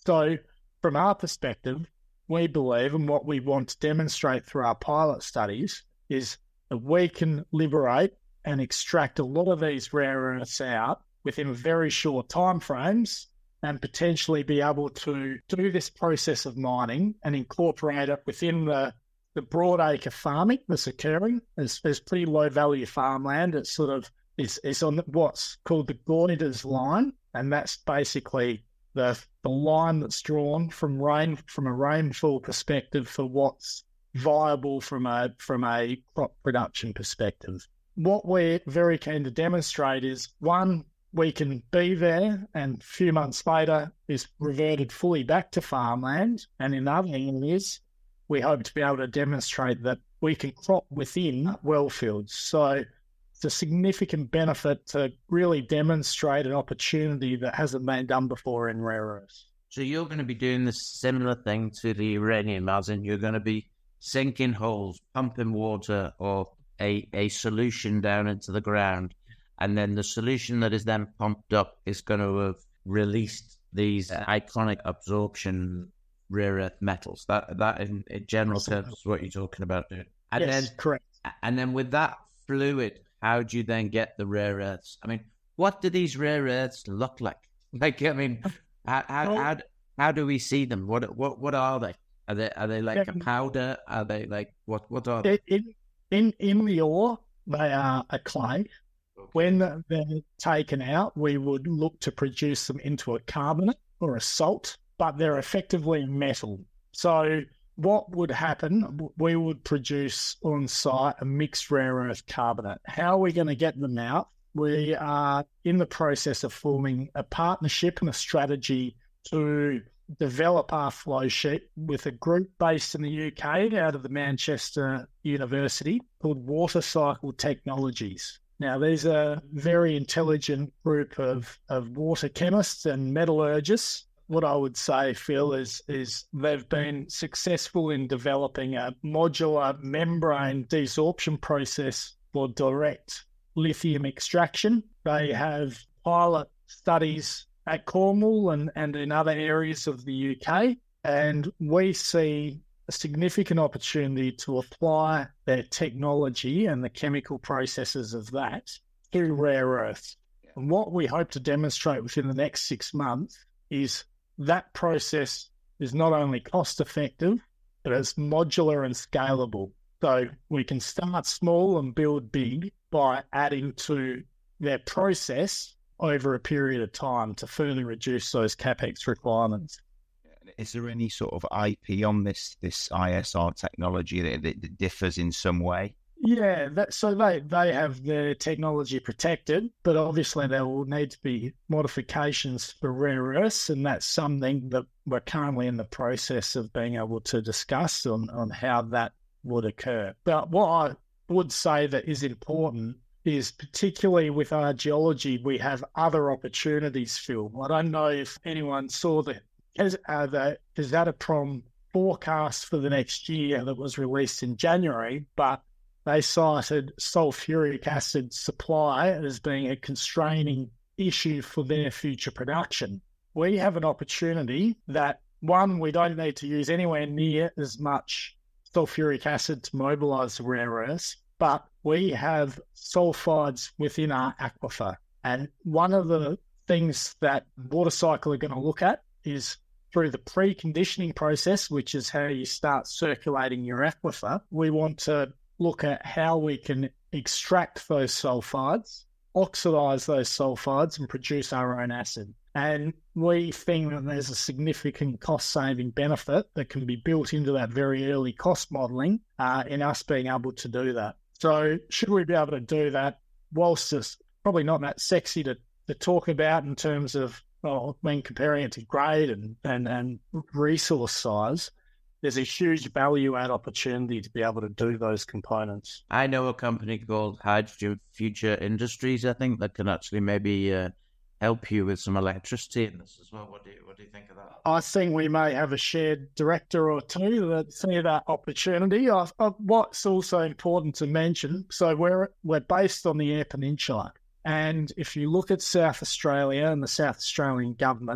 Speaker 4: So from our perspective, we believe, and what we want to demonstrate through our pilot studies, is that we can liberate and extract a lot of these rare earths out within very short timeframes and potentially be able to do this process of mining and incorporate it within the, the broad acre farming that's occurring. There's, there's pretty low value farmland. It's sort of, it's, it's on what's called the Goyder's line, and that's basically the, the line that's drawn from rain, from a rainfall perspective for what's viable from a, from a crop production perspective. What we're very keen to demonstrate is, one, we can be there and a few months later is reverted fully back to farmland. And in other areas, we hope to be able to demonstrate that we can crop within well fields. So it's a significant benefit to really demonstrate an opportunity that hasn't been done before in rare earths.
Speaker 3: So you're going to be doing the similar thing to the uranium, as in you're going to be sinking holes, pumping water or a, a solution down into the ground. And then the solution that is then pumped up is going to have released these iconic absorption rare earth metals. That that in, in general terms is what you're talking about. And
Speaker 4: yes,
Speaker 3: then,
Speaker 4: correct.
Speaker 3: And then with that fluid, how do you then get the rare earths? I mean, what do these rare earths look like? Like, I mean, how how how, how do we see them? What what what are they? Are they are they like a powder? Are they like what what are they?
Speaker 4: In in in the ore, they are a clay. When they're taken out, we would look to produce them into a carbonate or a salt, but they're effectively metal. So what would happen, we would produce on site a mixed rare earth carbonate. How are we going to get them out? We are in the process of forming a partnership and a strategy to develop our flow sheet with a group based in the U K out of the Manchester University called Water Cycle Technologies. Now, these are a very intelligent group of, of water chemists and metallurgists. What I would say, Phil, is, is they've been successful in developing a modular membrane desorption process for direct lithium extraction. They have pilot studies at Cornwall and, and in other areas of the U K, and we see a significant opportunity to apply their technology and the chemical processes of that to rare earths. And what we hope to demonstrate within the next six months is that process is not only cost effective, but it's modular and scalable. So we can start small and build big by adding to their process over a period of time to further reduce those CapEx requirements.
Speaker 2: Is there any sort of I P on this this I S R technology that, that differs in some way?
Speaker 4: Yeah, that, so they, they have their technology protected, but obviously there will need to be modifications for rare earths, and that's something that we're currently in the process of being able to discuss on, on how that would occur. But what I would say that is important is, particularly with our geology, we have other opportunities, Phil. I don't know if anyone saw the Uh, the Kazatomprom forecast for the next year that was released in January, but they cited sulfuric acid supply as being a constraining issue for their future production. We have an opportunity that, one, we don't need to use anywhere near as much sulfuric acid to mobilise the rare earths, but we have sulfides within our aquifer. And one of the things that Water Cycle are going to look at is through the preconditioning process, which is how you start circulating your aquifer, we want to look at how we can extract those sulfides, oxidize those sulfides, and produce our own acid. And we think that there's a significant cost-saving benefit that can be built into that very early cost modelling uh, in us being able to do that. So should we be able to do that, whilst it's probably not that sexy to, to talk about in terms of, well, when comparing it to grade and, and, and resource size, there's a huge value add opportunity to be able to do those components.
Speaker 3: I know a company called Hydrogen Future Industries, I think, that can actually maybe uh, help you with some electricity in this as well. What do you what do you think of that?
Speaker 4: I think we may have a shared director or two that see that opportunity. I, I, what's also important to mention, so we're we're based on the Eyre Peninsula. And if you look at South Australia and the South Australian government,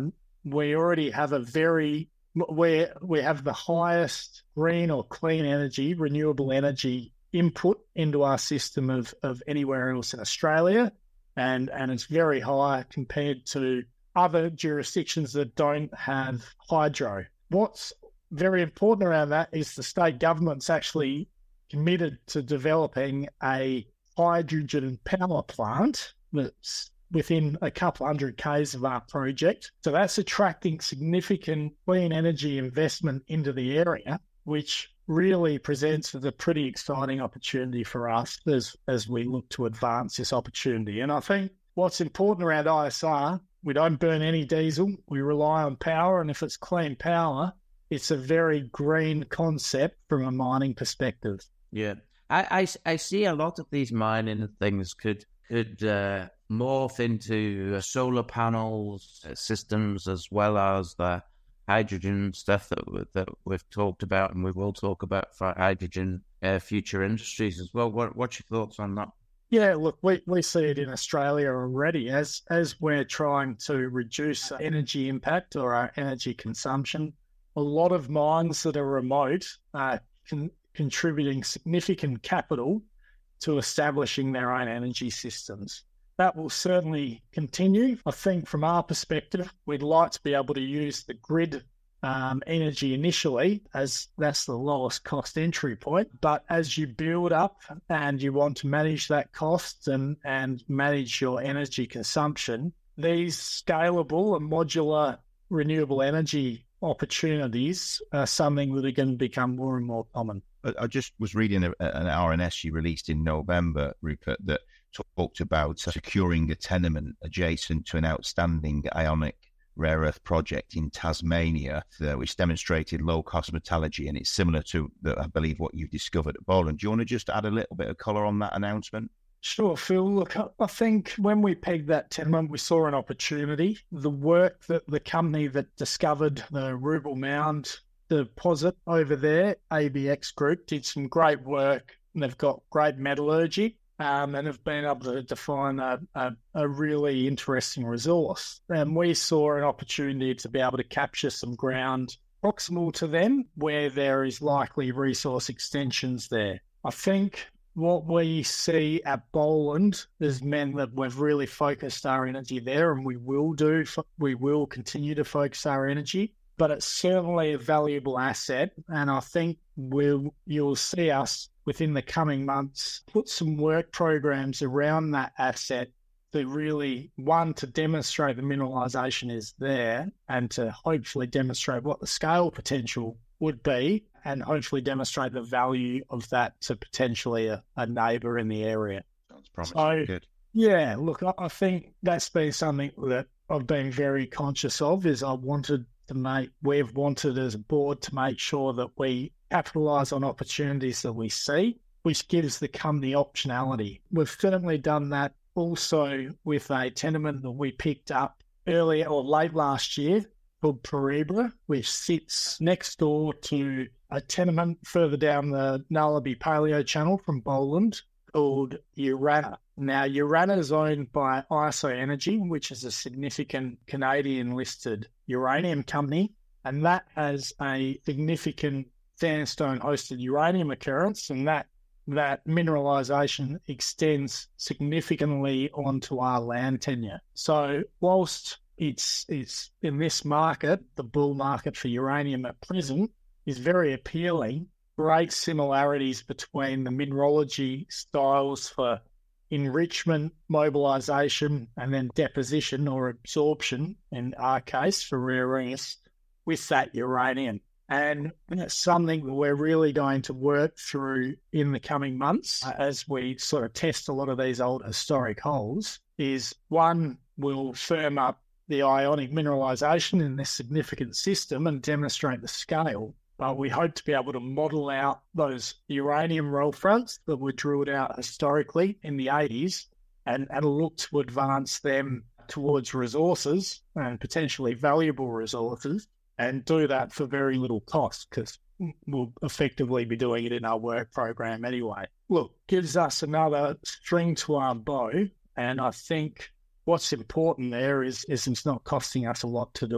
Speaker 4: we already have a very, we we have the highest green or clean energy, renewable energy input into our system of, of anywhere else in Australia. And, and it's very high compared to other jurisdictions that don't have hydro. What's very important around that is the state government's actually committed to developing a hydrogen power plant that's within a couple hundred k's of our project. So that's attracting significant clean energy investment into the area, which really presents as a pretty exciting opportunity for us as, as we look to advance this opportunity. And I think what's important around I S R, we don't burn any diesel, we rely on power, and if it's clean power, it's a very green concept from a mining perspective.
Speaker 3: Yeah, I, I, I see a lot of these mining things could could uh, morph into uh, solar panels uh, systems, as well as the hydrogen stuff that that we've talked about, and we will talk about for hydrogen uh, future industries as well. What what's your thoughts on that?
Speaker 4: Yeah, look, we, we see it in Australia already as as we're trying to reduce energy impact or our energy consumption. A lot of mines that are remote are con- contributing significant capital to establishing their own energy systems. That will certainly continue. I think from our perspective, we'd like to be able to use the grid um, energy initially, as that's the lowest cost entry point. But as you build up and you want to manage that cost and, and manage your energy consumption, these scalable and modular renewable energy opportunities are something that are going to become more and more common.
Speaker 2: I just was reading a, an R N S you released in November, Rupert, that talked about securing a tenement adjacent to an outstanding ionic rare earth project in Tasmania, uh, which demonstrated low-cost metallurgy, and it's similar to, the, I believe, what you've discovered at Boland. Do you want to just add a little bit of colour on that announcement?
Speaker 4: Sure, Phil. Look, I think when we pegged that tenement, we saw an opportunity. The work that the company that discovered the Ruble Mound deposit over there, A B X Group, did some great work, and they've got great metallurgy. Um, and have been able to define a, a, a really interesting resource. And we saw an opportunity to be able to capture some ground proximal to them where there is likely resource extensions there. I think what we see at Boland has meant that we've really focused our energy there, and we will do, we will continue to focus our energy, but it's certainly a valuable asset. And I think we'll, you'll see us within the coming months put some work programs around that asset to really, one, to demonstrate the mineralisation is there, and to hopefully demonstrate what the scale potential would be, and hopefully demonstrate the value of that to potentially a, a neighbour in the area.
Speaker 2: Sounds promising.
Speaker 4: So,
Speaker 2: good.
Speaker 4: Yeah, look, I, I think that's been something that I've been very conscious of, is I wanted to make, we've wanted as a board to make sure that we capitalise on opportunities that we see, which gives the company optionality. We've certainly done that also with a tenement that we picked up earlier or late last year called Perebra, which sits next door to a tenement further down the Nullarbor Paleo Channel from Boland called Urana. Now, Urana is owned by IsoEnergy, which is a significant Canadian-listed uranium company, and that has a significant sandstone-hosted uranium occurrence, and that that mineralisation extends significantly onto our land tenure. So whilst it's, it's in this market, the bull market for uranium at present is very appealing, great similarities between the mineralogy styles for enrichment, mobilisation, and then deposition or absorption, in our case for rare earths, with that uranium. And that's something that we're really going to work through in the coming months as we sort of test a lot of these old historic holes, is one, we'll firm up the ionic mineralisation in this significant system and demonstrate the scale. But we hope to be able to model out those uranium roll fronts that were drilled out historically in the eighties and, and look to advance them towards resources and potentially valuable resources, and do that for very little cost because we'll effectively be doing it in our work program anyway. Look, gives us another string to our bow, and I think what's important there is, is it's not costing us a lot to do it.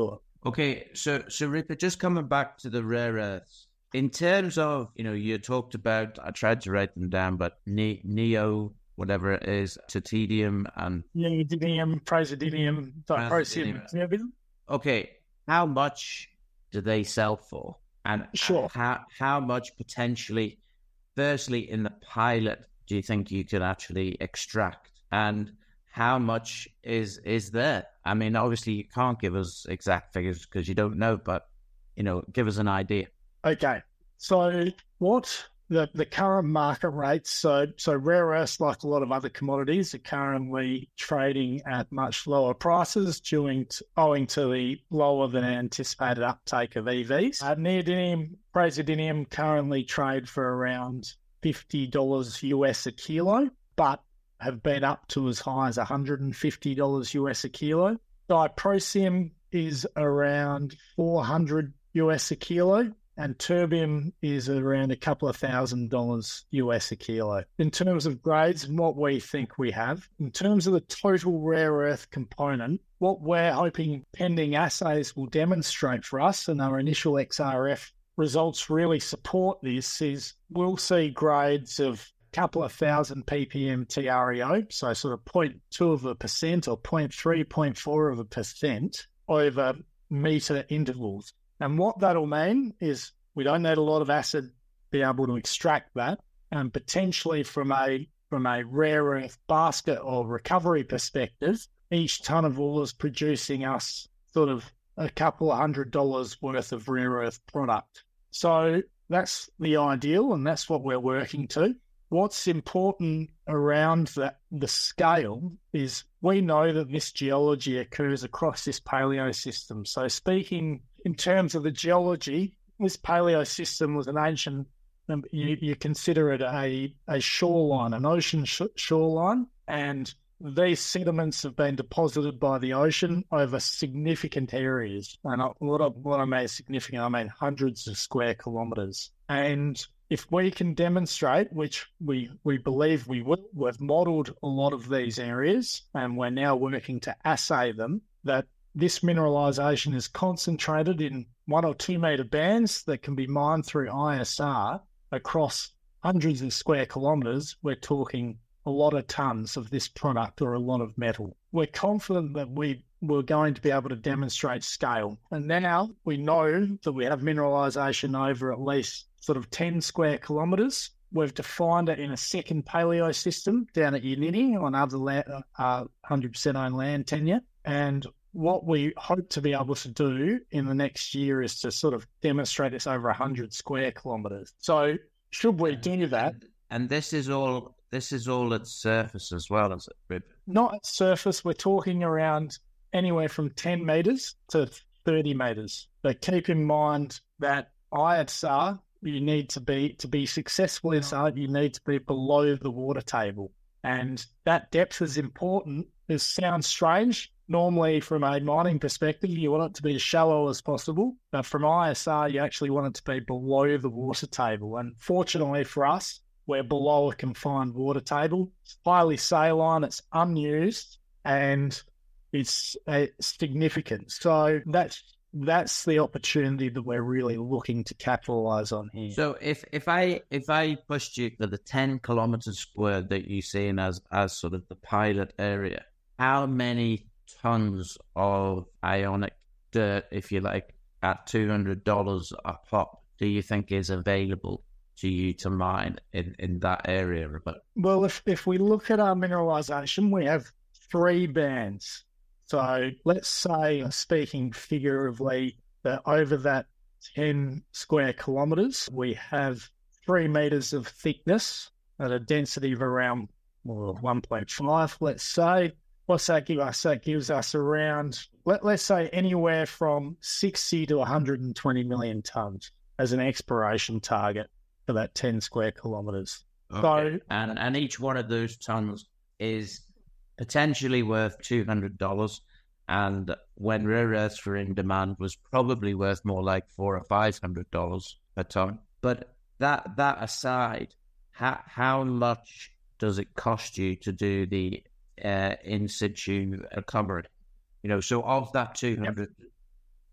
Speaker 3: Okay, so so Rupert, just coming back to the rare earths, in terms of, you know, you talked about, I tried to write them down, but ne- neo, whatever it is, titanium and
Speaker 4: neodymium, praseodymium, dysprosium.
Speaker 3: Okay, how much do they sell for? And
Speaker 4: Sure.
Speaker 3: how how much potentially, firstly, in the pilot, do you think you could actually extract? And how much is is there? I mean, obviously, you can't give us exact figures because you don't know, but, you know, give us an idea.
Speaker 4: Okay, so what the the current market rates? So so rare earths, like a lot of other commodities, are currently trading at much lower prices, owing to, owing to the lower than anticipated uptake of E Vs. Uh, neodymium, praseodymium currently trade for around fifty dollars U S a kilo, but have been up to as high as one hundred fifty dollars U S a kilo. Dysprosium is around four hundred U S a kilo, and terbium is around a couple of thousand dollars U S a kilo. In terms of grades and what we think we have, in terms of the total rare earth component, what we're hoping pending assays will demonstrate for us, and our initial X R F results really support this, is we'll see grades of a couple of thousand ppm T R E O, so sort of zero point two of a percent or zero point three, zero point four of a percent over metre intervals. And what that'll mean is we don't need a lot of acid to be able to extract that. And potentially from a from a rare earth basket or recovery perspective, each tonne of ore is producing us sort of a couple of hundred dollars worth of rare earth product. So that's the ideal, and that's what we're working to. What's important around that, the scale, is we know that this geology occurs across this paleo system. So speaking in terms of the geology, this paleo system was an ancient, you, you consider it a, a shoreline, an ocean sh- shoreline, and these sediments have been deposited by the ocean over significant areas. And what I, what I mean significant, I mean hundreds of square kilometres. And if we can demonstrate, which we, we believe we will, we've modelled a lot of these areas and we're now working to assay them, that this mineralisation is concentrated in one or two metre bands that can be mined through I S R across hundreds of square kilometres. We're talking a lot of tonnes of this product or a lot of metal. We're confident that we, we're going to be able to demonstrate scale. And now we know that we have mineralisation over at least sort of ten square kilometres. We've defined it in a second paleo system down at Unini on other land, uh, one hundred percent owned land tenure. And what we hope to be able to do in the next year is to sort of demonstrate this over one hundred square kilometres. So should we do that?
Speaker 3: And this is all this is all at surface as well, is it, Rip?
Speaker 4: Not at surface. We're talking around anywhere from ten metres to thirty metres. But keep in mind that I S R, you need to be, to be successful in I S R, you need to be below the water table. And that depth is important. It sounds strange. Normally, from a mining perspective, you want it to be as shallow as possible. But from I S R, you actually want it to be below the water table. And fortunately for us, we're below a confined water table. It's highly saline, it's unused, and it's uh, significant. So that's that's the opportunity that we're really looking to capitalise on here.
Speaker 3: So if, if I if I pushed you for the ten kilometres squared that you're seeing as, as sort of the pilot area, how many tons of ionic dirt, if you like, at two hundred dollars a pop, do you think is available to you to mine in, in that area? But
Speaker 4: well, if, if we look at our mineralisation, we have three bands. So let's say, speaking figuratively, that over that ten square kilometres, we have three metres of thickness at a density of around well, one point five, let's say. What's that give us? That gives us around, let, let's say, anywhere from sixty to one hundred twenty million tonnes as an exploration target for that ten square kilometres.
Speaker 3: Okay.
Speaker 4: So,
Speaker 3: and, and each one of those tonnes is potentially worth two hundred dollars, and when rare earths were in demand was probably worth more like four or five hundred dollars per tonne. But that that aside, how how much does it cost you to do the uh, in situ recovery? You know, so of that two hundred,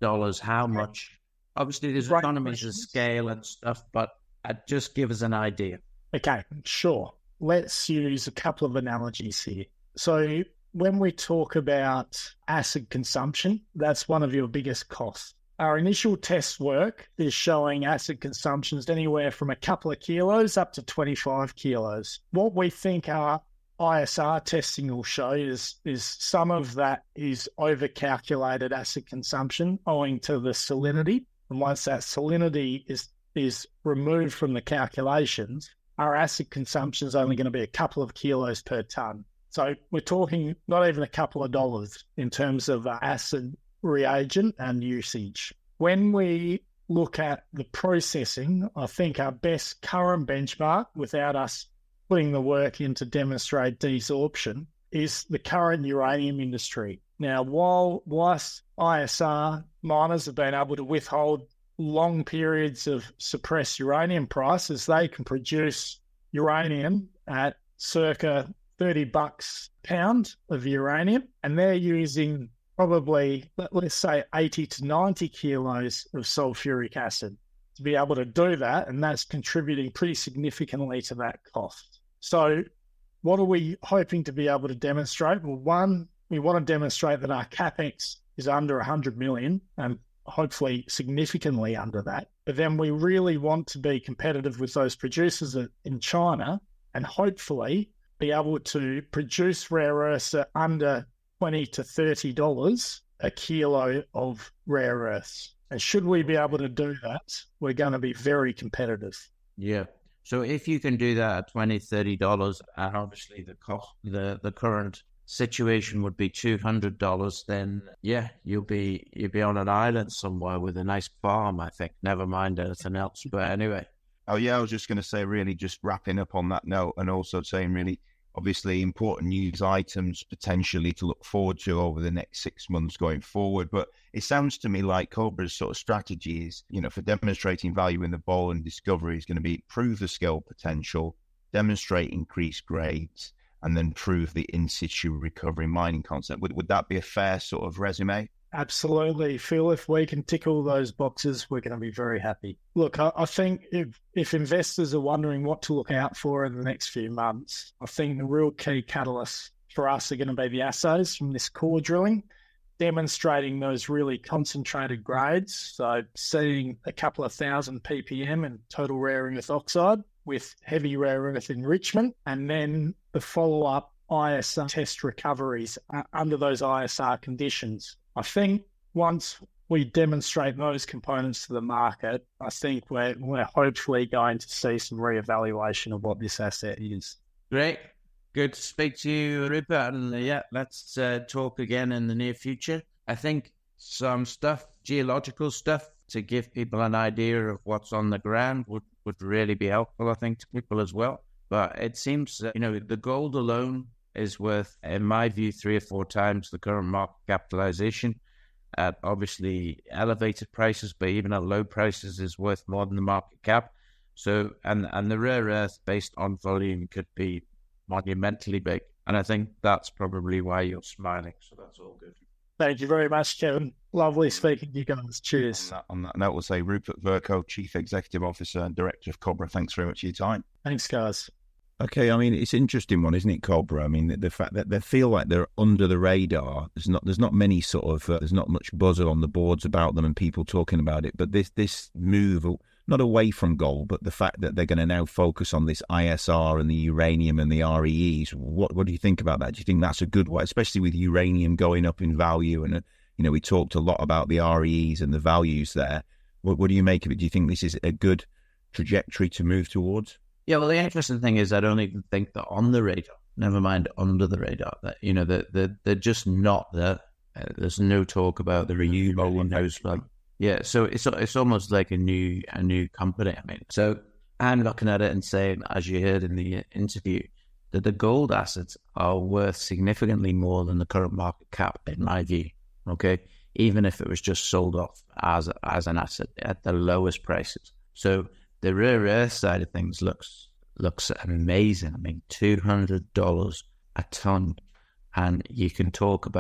Speaker 3: dollars, how much? Obviously, there's
Speaker 4: Great
Speaker 3: economies of
Speaker 4: questions.
Speaker 3: scale and stuff, but uh, just give us an idea.
Speaker 4: Okay, sure. Let's use a couple of analogies here. So when we talk about acid consumption, that's one of your biggest costs. Our initial test work is showing acid consumptions anywhere from a couple of kilos up to twenty-five kilos. What we think our I S R testing will show is, is some of that is over-calculated acid consumption owing to the salinity. And once that salinity is, is removed from the calculations, our acid consumption is only going to be a couple of kilos per tonne. So we're talking not even a couple of dollars in terms of uh, acid reagent and usage. When we look at the processing, I think our best current benchmark, without us putting the work in to demonstrate desorption, is the current uranium industry. Now, while whilst I S R miners have been able to withhold long periods of suppressed uranium prices, they can produce uranium at circa thirty bucks a pound of uranium, and they're using probably, let's say, eighty to ninety kilos of sulfuric acid to be able to do that, and that's contributing pretty significantly to that cost. So what are we hoping to be able to demonstrate? Well, one, we want to demonstrate that our CapEx is under one hundred million and hopefully significantly under that. But then we really want to be competitive with those producers in China and hopefully be able to produce rare earths at under twenty to thirty dollars a kilo of rare earths. And should we be able to do that, we're going to be very competitive.
Speaker 3: Yeah. So if you can do that at twenty dollars, thirty dollars, and obviously the cost, the, the current situation would be two hundred dollars, then yeah, you'll be you'll be on an island somewhere with a nice farm, I think. Never mind anything else. But anyway.
Speaker 2: Oh yeah, I was just going to say, really, just wrapping up on that note, and also saying, really, obviously important news items potentially to look forward to over the next six months going forward. But it sounds to me like Cobra's sort of strategy is, you know, for demonstrating value in the Bolen discovery is going to be prove the scale potential, demonstrate increased grades, and then prove the in-situ recovery mining concept. Would, would that be a fair sort of resume?
Speaker 4: Absolutely, Phil. If we can tick all those boxes, we're going to be very happy. Look, I, I think if, if investors are wondering what to look out for in the next few months, I think the real key catalysts for us are going to be the assays from this core drilling, demonstrating those really concentrated grades. So seeing a couple of thousand P P M in total rare earth oxide with heavy rare earth enrichment, and then the follow-up I S R test recoveries uh, under those I S R conditions. I think once we demonstrate those components to the market, I think we're, we're hopefully going to see some reevaluation of what this asset is.
Speaker 3: Great. Good to speak to you, Rupert. And uh, yeah, let's uh, talk again in the near future. I think some stuff, geological stuff, to give people an idea of what's on the ground would, would really be helpful, I think, to people as well. But it seems, uh, you know, the gold alone is worth, in my view, three or four times the current market capitalization at obviously elevated prices, but even at low prices is worth more than the market cap. So, and, and the rare earth based on volume could be monumentally big. And I think that's probably why you're smiling. So that's all good.
Speaker 4: Thank you very much, Kevin. Lovely speaking to you guys. Cheers.
Speaker 2: On that, on that note, we'll say Rupert Vercoe, Chief Executive Officer and Director of Cobra. Thanks very much for your time.
Speaker 4: Thanks, guys.
Speaker 2: Okay, I mean, it's an interesting one, isn't it, Cobra? I mean, the, the fact that they feel like they're under the radar. There's not, there's not many sort of, uh, there's not much buzz on the boards about them and people talking about it. But this, this move, not away from gold, but the fact that they're going to now focus on this I S R and the uranium and the R E Es. What, what do you think about that? Do you think that's a good way, especially with uranium going up in value? And uh, you know, we talked a lot about the R E Es and the values there. What, what do you make of it? Do you think this is a good trajectory to move towards?
Speaker 3: Yeah, well, the interesting thing is I don't even think they're on the radar, never mind under the radar. That, you know, they're, they're, they're just not there. Uh, there's no talk about the renewable and those. Yeah, so it's it's almost like a new a new company. I mean, so I'm looking at it and saying, as you heard in the interview, that the gold assets are worth significantly more than the current market cap, in my view. Okay, even if it was just sold off as as an asset at the lowest prices. So the rare earth side of things looks looks amazing. I mean, two hundred dollars a ton, and you can talk about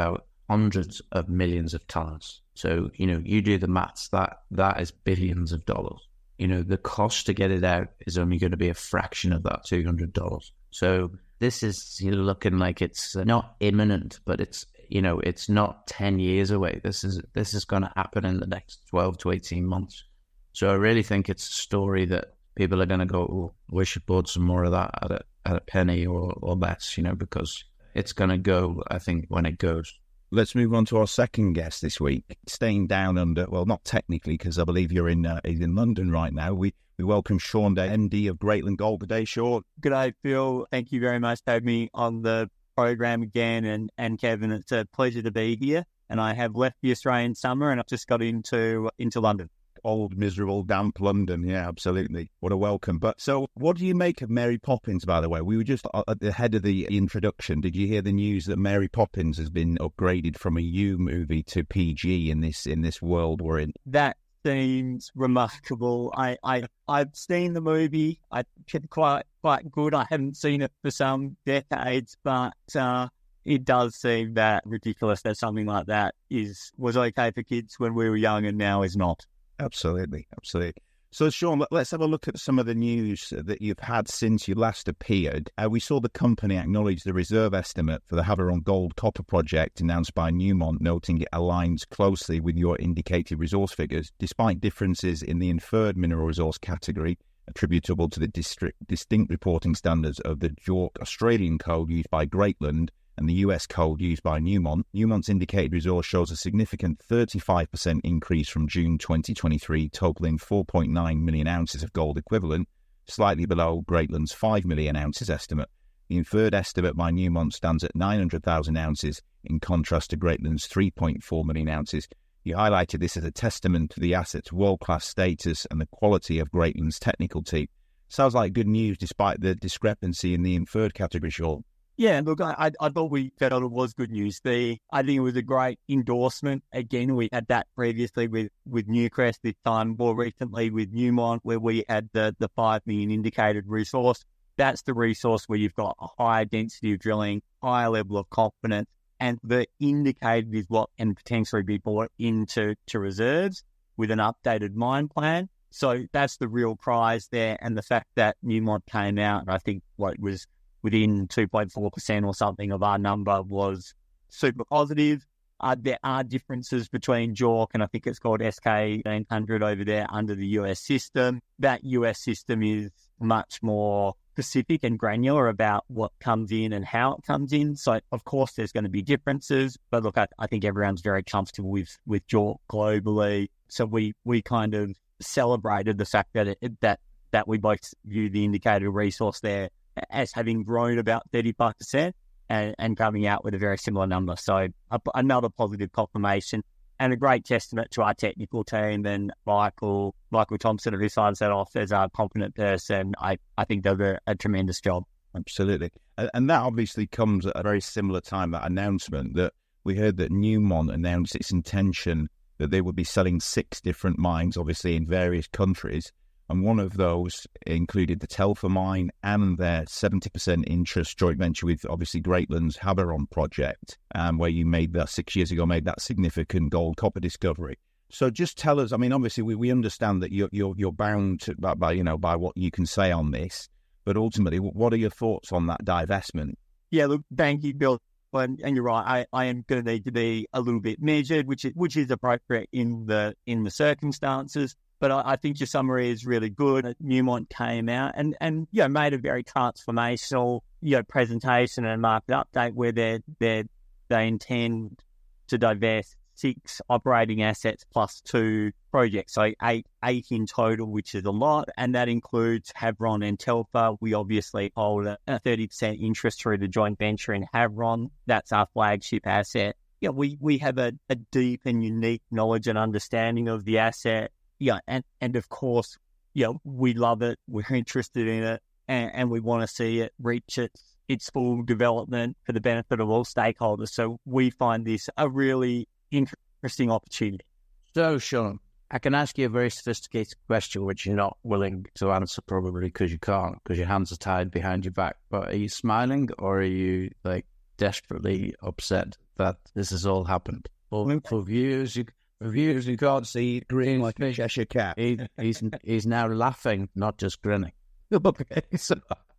Speaker 3: hundreds of millions of tons. So, you know, you do the maths, that that is billions of dollars. You know, the cost to get it out is only going to be a fraction of that two hundred dollars. So this is, you know, looking like it's not imminent, but it's, you know, it's not ten years away. This is this is going to happen in the next twelve to eighteen months. So I really think it's a story that people are going to go, oh, we should bought some more of that at a, at a penny or, or less, you know, because it's going to go, I think, when it goes.
Speaker 2: Let's move on to our second guest this week, staying down under, well, not technically, because I believe you're in uh, in London right now. We we welcome Sean Day, M D of Greatland Gold. Good day, Sean.
Speaker 5: Good day, Phil. Thank you very much for having me on the program again. And, and Kevin, it's a pleasure to be here. And I have left the Australian summer and I've just got into into London.
Speaker 2: Old, miserable, damp London. Yeah, absolutely. What a welcome. But so what do you make of Mary Poppins, by the way? We were just at the head of the introduction. Did you hear the news that Mary Poppins has been upgraded from a U movie to P G in this in this world we're in?
Speaker 5: That seems remarkable. I, I, I've seen the movie. I think quite quite good. I haven't seen it for some decades, but uh, it does seem that ridiculous that something like that is was okay for kids when we were young and now is not.
Speaker 2: Absolutely, absolutely. So, Sean, let's have a look at some of the news that you've had since you last appeared. Uh, we saw the company acknowledge the reserve estimate for the Havieron Gold Copper project announced by Newmont, noting it aligns closely with your indicated resource figures, despite differences in the inferred mineral resource category attributable to the district, distinct reporting standards of the JORC Australian code used by Greatland and the U S code used by Newmont. Newmont's indicated resource shows a significant thirty-five percent increase from June twenty twenty-three, totaling four point nine million ounces of gold equivalent, slightly below Greatland's five million ounces estimate. The inferred estimate by Newmont stands at nine hundred thousand ounces, in contrast to Greatland's three point four million ounces. You highlighted this as a testament to the asset's world-class status and the quality of Greatland's technical team. Sounds like good news despite the discrepancy in the inferred category, Sean.
Speaker 5: Yeah, look, I, I thought we felt it was good news. The I think it was a great endorsement. Again, we had that previously with, with Newcrest, this time more recently with Newmont, where we had the, the five million indicated resource. That's the resource where you've got a higher density of drilling, higher level of confidence, and the indicated is what can potentially be brought into to reserves with an updated mine plan. So that's the real prize there. And the fact that Newmont came out, and I think what was within two point four percent or something of our number was super positive. Uh, there are differences between JORC and I think it's called S K eight hundred over there under the U S system. That U S system is much more specific and granular about what comes in and how it comes in. So, of course, there's going to be differences. But look, I, I think everyone's very comfortable with, with JORC globally. So we, we kind of celebrated the fact that it, that that we both view the indicated resource there as having grown about thirty-five percent and, and coming out with a very similar number. So a, another positive confirmation and a great testament to our technical team and Michael Michael Thompson, who signs that off as our competent person. I, I think does a, a tremendous job.
Speaker 2: Absolutely. And, and that obviously comes at a very similar time, that announcement that we heard that Newmont announced its intention that they would be selling six different mines, obviously in various countries. And one of those included the Telfer mine and their seventy percent interest joint venture with obviously Greatland's Havieron project, um, where you made that six years ago, made that significant gold copper discovery. So just tell us, I mean, obviously we, we understand that you're, you're, you're bound to, by, by, you know, by what you can say on this, but ultimately, what are your thoughts on that divestment?
Speaker 5: Yeah, look, thank you, Bill. And, and you're right, I, I am going to need to be a little bit measured, which is, which is appropriate in the, in the circumstances. But I, I think your summary is really good. Newmont came out and, and you know, made a very transformational, you know, presentation and market update where they they they intend to divest six operating assets plus two projects, so eight eight in total, which is a lot, and that includes Havieron and Telfer. We obviously hold a, a thirty percent interest through the joint venture in Havieron. That's our flagship asset. Yeah, we we have a, a deep and unique knowledge and understanding of the asset. Yeah, and, and of course, you know, we love it, we're interested in it, and, and we want to see it reach its, its full development for the benefit of all stakeholders. So we find this a really interesting opportunity.
Speaker 3: So, Sean, I can ask you a very sophisticated question, which you're not willing to answer probably because you can't, because your hands are tied behind your back. But are you smiling or are you, like, desperately upset that this has all happened. For, for viewers, you, for viewers who can't see Green
Speaker 6: like a Cheshire cat.
Speaker 3: He, he's he's now laughing, not just grinning. Okay, so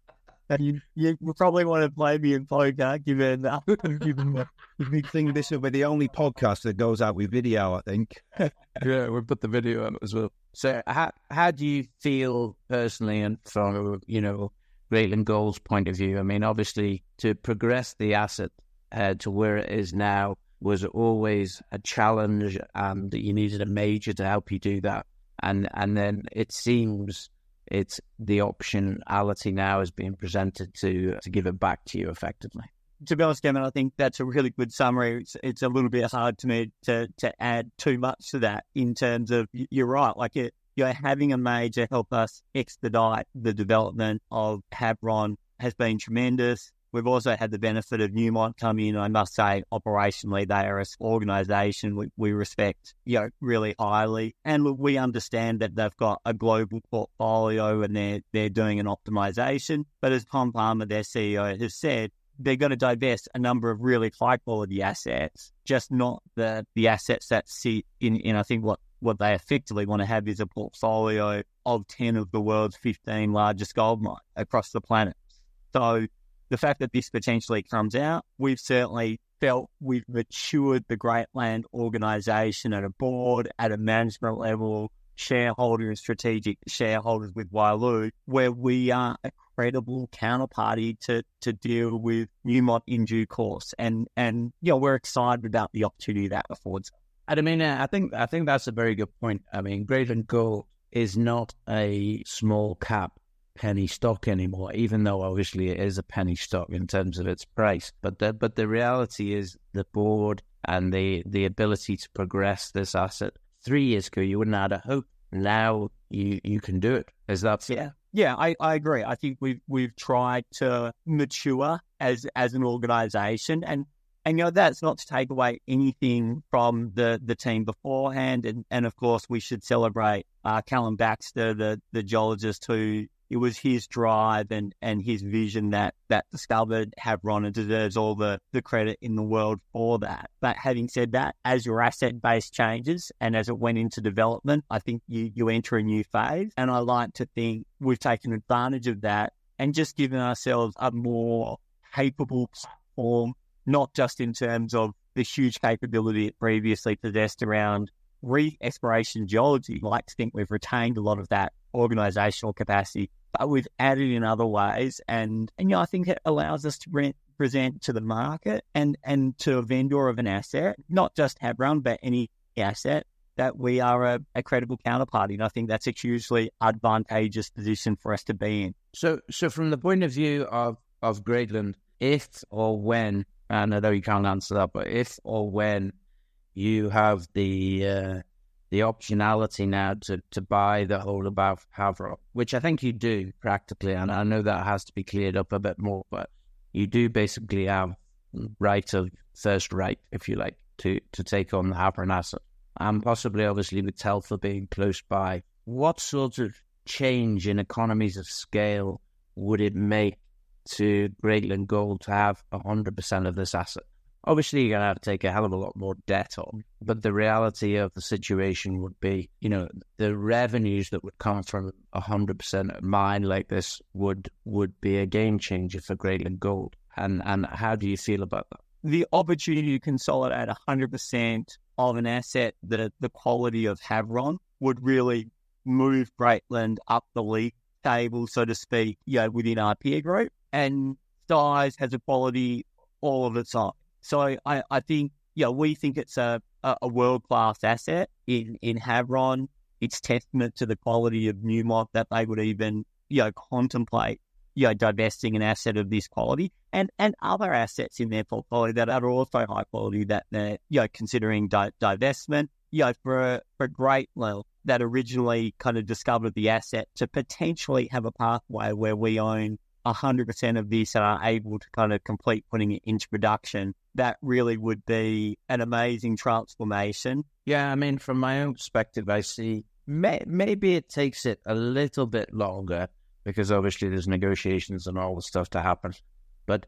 Speaker 5: you, you probably want to play me in poker, given uh, given the
Speaker 6: The big thing, this will be the only podcast that goes out with video, I think.
Speaker 3: yeah, we'll put the video up as well. So, how how do you feel personally, and from you know Greatland Gold's point of view? I mean, obviously, to progress the asset uh, to where it is now was always a challenge, and you needed a major to help you do that. And and then it seems it's the optionality now is being presented to to give it back to you effectively.
Speaker 5: To be honest, Kevin, I think that's a really good summary. It's, it's a little bit hard to me to, to add too much to that in terms of, you're right, like it, you know, having a major help us expedite the development of Havieron has been tremendous. We've also had the benefit of Newmont come in. I must say, operationally, they are an organisation we, we respect, you know, really highly. And look, we understand that they've got a global portfolio and they're, they're doing an optimisation. But as Tom Palmer, their C E O, has said, they're going to divest a number of really high-quality assets, just not the the assets that sit in, in I think, what, what they effectively want to have is a portfolio of ten of the world's fifteen largest gold mines across the planet. So the fact that this potentially comes out, we've certainly felt we've matured the Greatland organisation at a board, at a management level, shareholder and strategic shareholders with Wyloo, where we are a credible counterparty to to deal with Newmont in due course, and and you know we're excited about the opportunity that affords.
Speaker 3: And I mean, uh, I think I think that's a very good point. I mean, Greatland Gold is not a small cap penny stock anymore, even though obviously it is a penny stock in terms of its price. But the but the reality is the board and the the ability to progress this asset. Three years ago, you wouldn't have had a hope. Now you you can do it. Is that
Speaker 5: yeah? Yeah, I, I agree. I think we've we've tried to mature as as an organisation, and and you know that's not to take away anything from the, the team beforehand, and, and of course we should celebrate uh, Callum Baxter, the the geologist who. It was his drive and, and his vision that, that discovered Havieron, and deserves all the, the credit in the world for that. But having said that, as your asset base changes and as it went into development, I think you, you enter a new phase. And I like to think we've taken advantage of that and just given ourselves a more capable platform, not just in terms of the huge capability it previously possessed around re-exploration geology. I like to think we've retained a lot of that organisational capacity, but we've added in other ways, and, and you know, I think it allows us to re- present to the market and, and to a vendor of an asset, not just Havieron, but any asset, that we are a, a credible counterparty. And I think that's a hugely advantageous position for us to be in.
Speaker 3: So, so from the point of view of, of Greatland, if or when, and I know you can't answer that, but if or when you have the uh, the optionality now to, to buy the whole of Havieron, which I think you do practically, and I know that has to be cleared up a bit more, but you do basically have right of first right, if you like, to, to take on the Havieron asset, and possibly obviously with Telfer being close by. What sort of change in economies of scale would it make to Greatland Gold to have one hundred percent of this asset? Obviously, you're going to have to take a hell of a lot more debt on, but the reality of the situation would be, you know, the revenues that would come from a one hundred percent mine like this would would be a game changer for Greatland Gold. And and how do you feel about that?
Speaker 5: The opportunity to consolidate one hundred percent of an asset that at the quality of Havieron would really move Greatland up the league table, so to speak, you know, within our peer group. And size has a quality all of its own. So I, I think, yeah, we think it's a, a, a world-class asset in, in Havieron. It's testament to the quality of Newmont that they would even, you know, contemplate, you know, divesting an asset of this quality, and, and other assets in their portfolio that are also high quality that they're, you know, considering di- divestment. You know, for, for Greatland that originally kind of discovered the asset to potentially have a pathway where we own one hundred percent of this and are able to kind of complete putting it into production, that really would be an amazing transformation.
Speaker 3: Yeah, I mean, from my own perspective, I see may, maybe it takes it a little bit longer because obviously there's negotiations and all the stuff to happen. But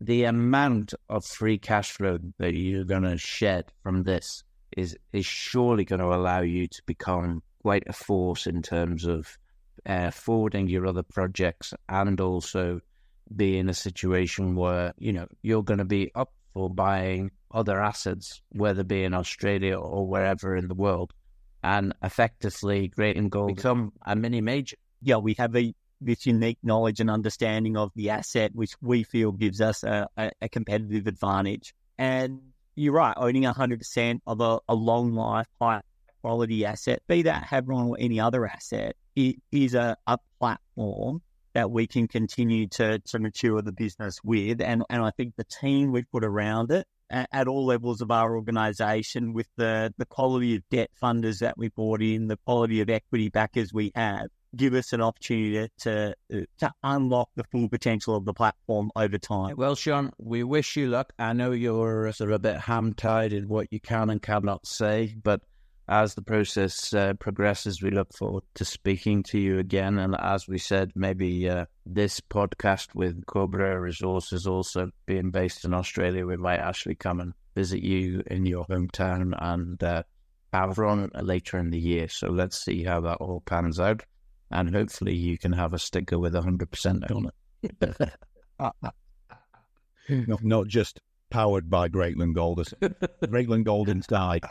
Speaker 3: the amount of free cash flow that you're going to shed from this is is surely going to allow you to become quite a force in terms of uh, forwarding your other projects, and also be in a situation where, you know, you're going to be up for buying other assets, whether it be in Australia or wherever in the world, and effectively Greatland Gold become a mini major.
Speaker 5: Yeah, we have a this unique knowledge and understanding of the asset, which we feel gives us a, a, a competitive advantage. And you're right, owning one hundred percent of a, a long life, high quality asset, be that Havieron or any other asset, it is a, a platform that we can continue to, to mature the business with. And, and I think the team we've put around it at, at all levels of our organisation, with the, the quality of debt funders that we brought in, the quality of equity backers we have, give us an opportunity to, to to unlock the full potential of the platform over time.
Speaker 3: Well, Sean, we wish you luck. I know you're sort of a bit ham-tied in what you can and cannot say, but as the process uh, progresses, we look forward to speaking to you again. And as we said, maybe uh, this podcast with Cobra Resources also being based in Australia, we might actually come and visit you in your hometown and uh, Havieron later in the year. So let's see how that all pans out. And hopefully you can have a sticker with one hundred percent on it.
Speaker 6: not, not just powered by Greatland Gold. Greatland Gold inside.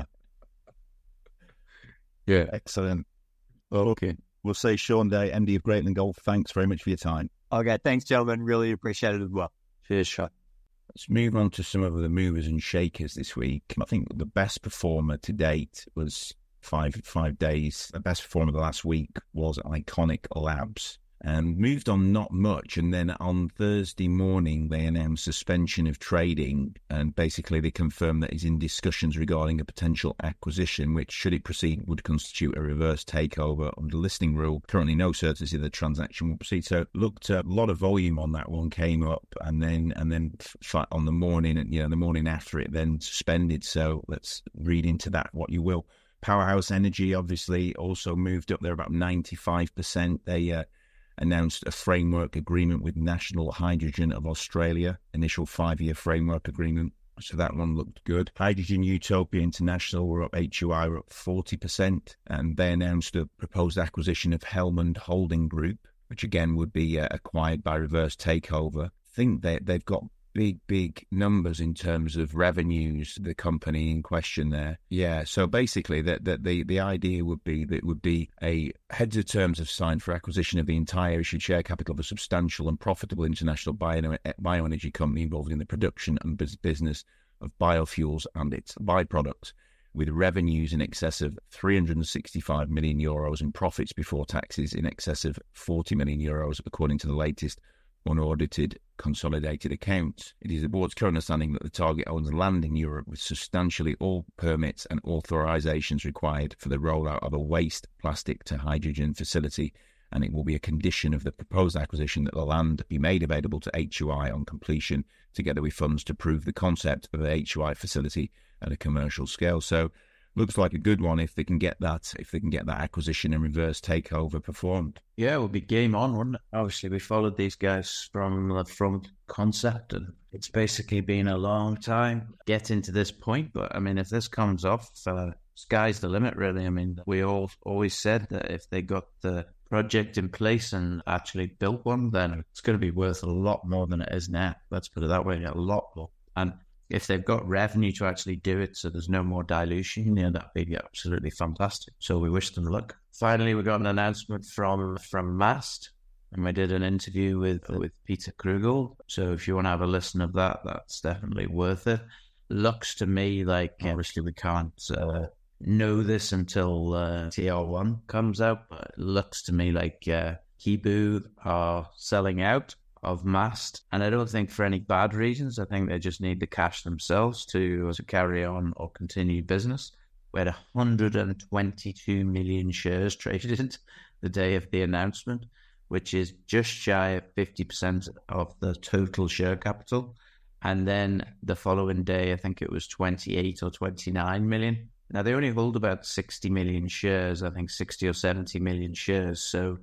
Speaker 2: Yeah.
Speaker 6: Excellent. Okay. We'll say Sean Day, M D of Greatland Gold, thanks very much for your time.
Speaker 5: Okay, thanks, gentlemen. Really appreciate it as well.
Speaker 3: Cheers, Sean.
Speaker 2: Let's move on to some of the movers and shakers this week. I think the best performer to date was five five days. The best performer the last week was Iconic Labs, and moved on not much. And then on Thursday morning, they announced suspension of trading, and basically they confirmed that it's in discussions regarding a potential acquisition, which, should it proceed, would constitute a reverse takeover under listing rule. Currently no certainty the transaction will proceed. So looked a lot of volume on that one came up, and then and then on the morning, you know, the morning after it then suspended. So let's read into that what you will. Powerhouse Energy obviously also moved up there about ninety-five percent. They uh, announced a framework agreement with National Hydrogen of Australia, initial five-year framework agreement. So that one looked good. Hydrogen Utopia International were up, H U I were up forty percent. And they announced a proposed acquisition of Helmand Holding Group, which again would be uh, acquired by reverse takeover. I think they, they've got big, big numbers in terms of revenues, the company in question there. Yeah, so basically that that the, the idea would be that it would be a heads of terms have signed for acquisition of the entire issued share capital of a substantial and profitable international bio, bioenergy company involved in the production and business of biofuels and its byproducts, with revenues in excess of three hundred sixty-five million euros and profits before taxes in excess of forty million euros, according to the latest unaudited consolidated accounts. It is the board's current understanding that the target owns land in Europe with substantially all permits and authorizations required for the rollout of a waste plastic to hydrogen facility, and it will be a condition of the proposed acquisition that the land be made available to H U I on completion, together with funds to prove the concept of the H U I facility at a commercial scale. So looks like a good one if they can get that, if they can get that acquisition and reverse takeover performed.
Speaker 3: Yeah, it would be game on, wouldn't it? Obviously, we followed these guys from the front concept, and it's basically been a long time getting to this point. But I mean, if this comes off, uh, sky's the limit, really. I mean, we all always said that if they got the project in place and actually built one, then it's going to be worth a lot more than it is now. Let's put it that way, a lot more. And if they've got revenue to actually do it, so there's no more dilution, you know, that'd be absolutely fantastic. So we wish them luck. Finally, we got an announcement from from Mast, and we did an interview with with Peter Krugel. So if you want to have a listen of that, that's definitely worth it. Looks to me like, obviously we can't uh, know this until uh, T R one comes out, but it looks to me like uh, Kibu are selling out of Mast, and I don't think for any bad reasons. I think they just need the cash themselves to to carry on or continue business. We had one hundred twenty-two million shares traded the day of the announcement, which is just shy of fifty percent of the total share capital. And then the following day, I think it was twenty-eight or twenty-nine million. Now, they only hold about sixty million shares, I think sixty or seventy million shares. So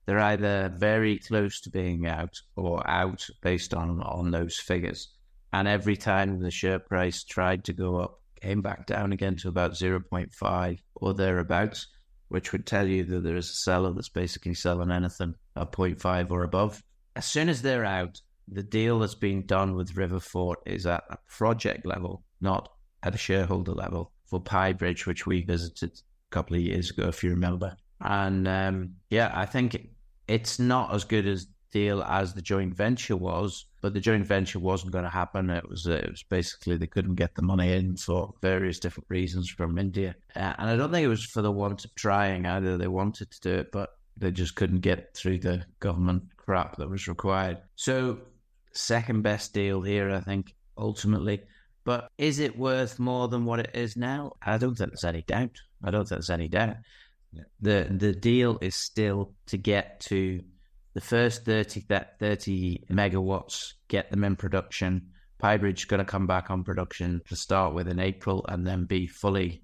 Speaker 3: they're either very close to being out or out based on, on those figures. And every time the share price tried to go up, came back down again to about zero point five or thereabouts, which would tell you that there is a seller that's basically selling anything at zero point five or above. As soon as they're out, the deal that's being done with Riverfort is at a project level, not at a shareholder level, for PyBridge, which we visited a couple of years ago, if you remember. And um, yeah, I think it's not as good a deal as the joint venture was, but the joint venture wasn't going to happen. It was uh, it was basically they couldn't get the money in for various different reasons from India. Uh, and I don't think it was for the want of trying either. They wanted to do it, but they just couldn't get through the government crap that was required. So second best deal here, I think, ultimately. But is it worth more than what it is now? I don't think there's any doubt. I don't think there's any doubt. Yeah. The the deal is still to get to the first thirty, thirty megawatts, get them in production. PyBridge is going to come back on production to start with in April and then be fully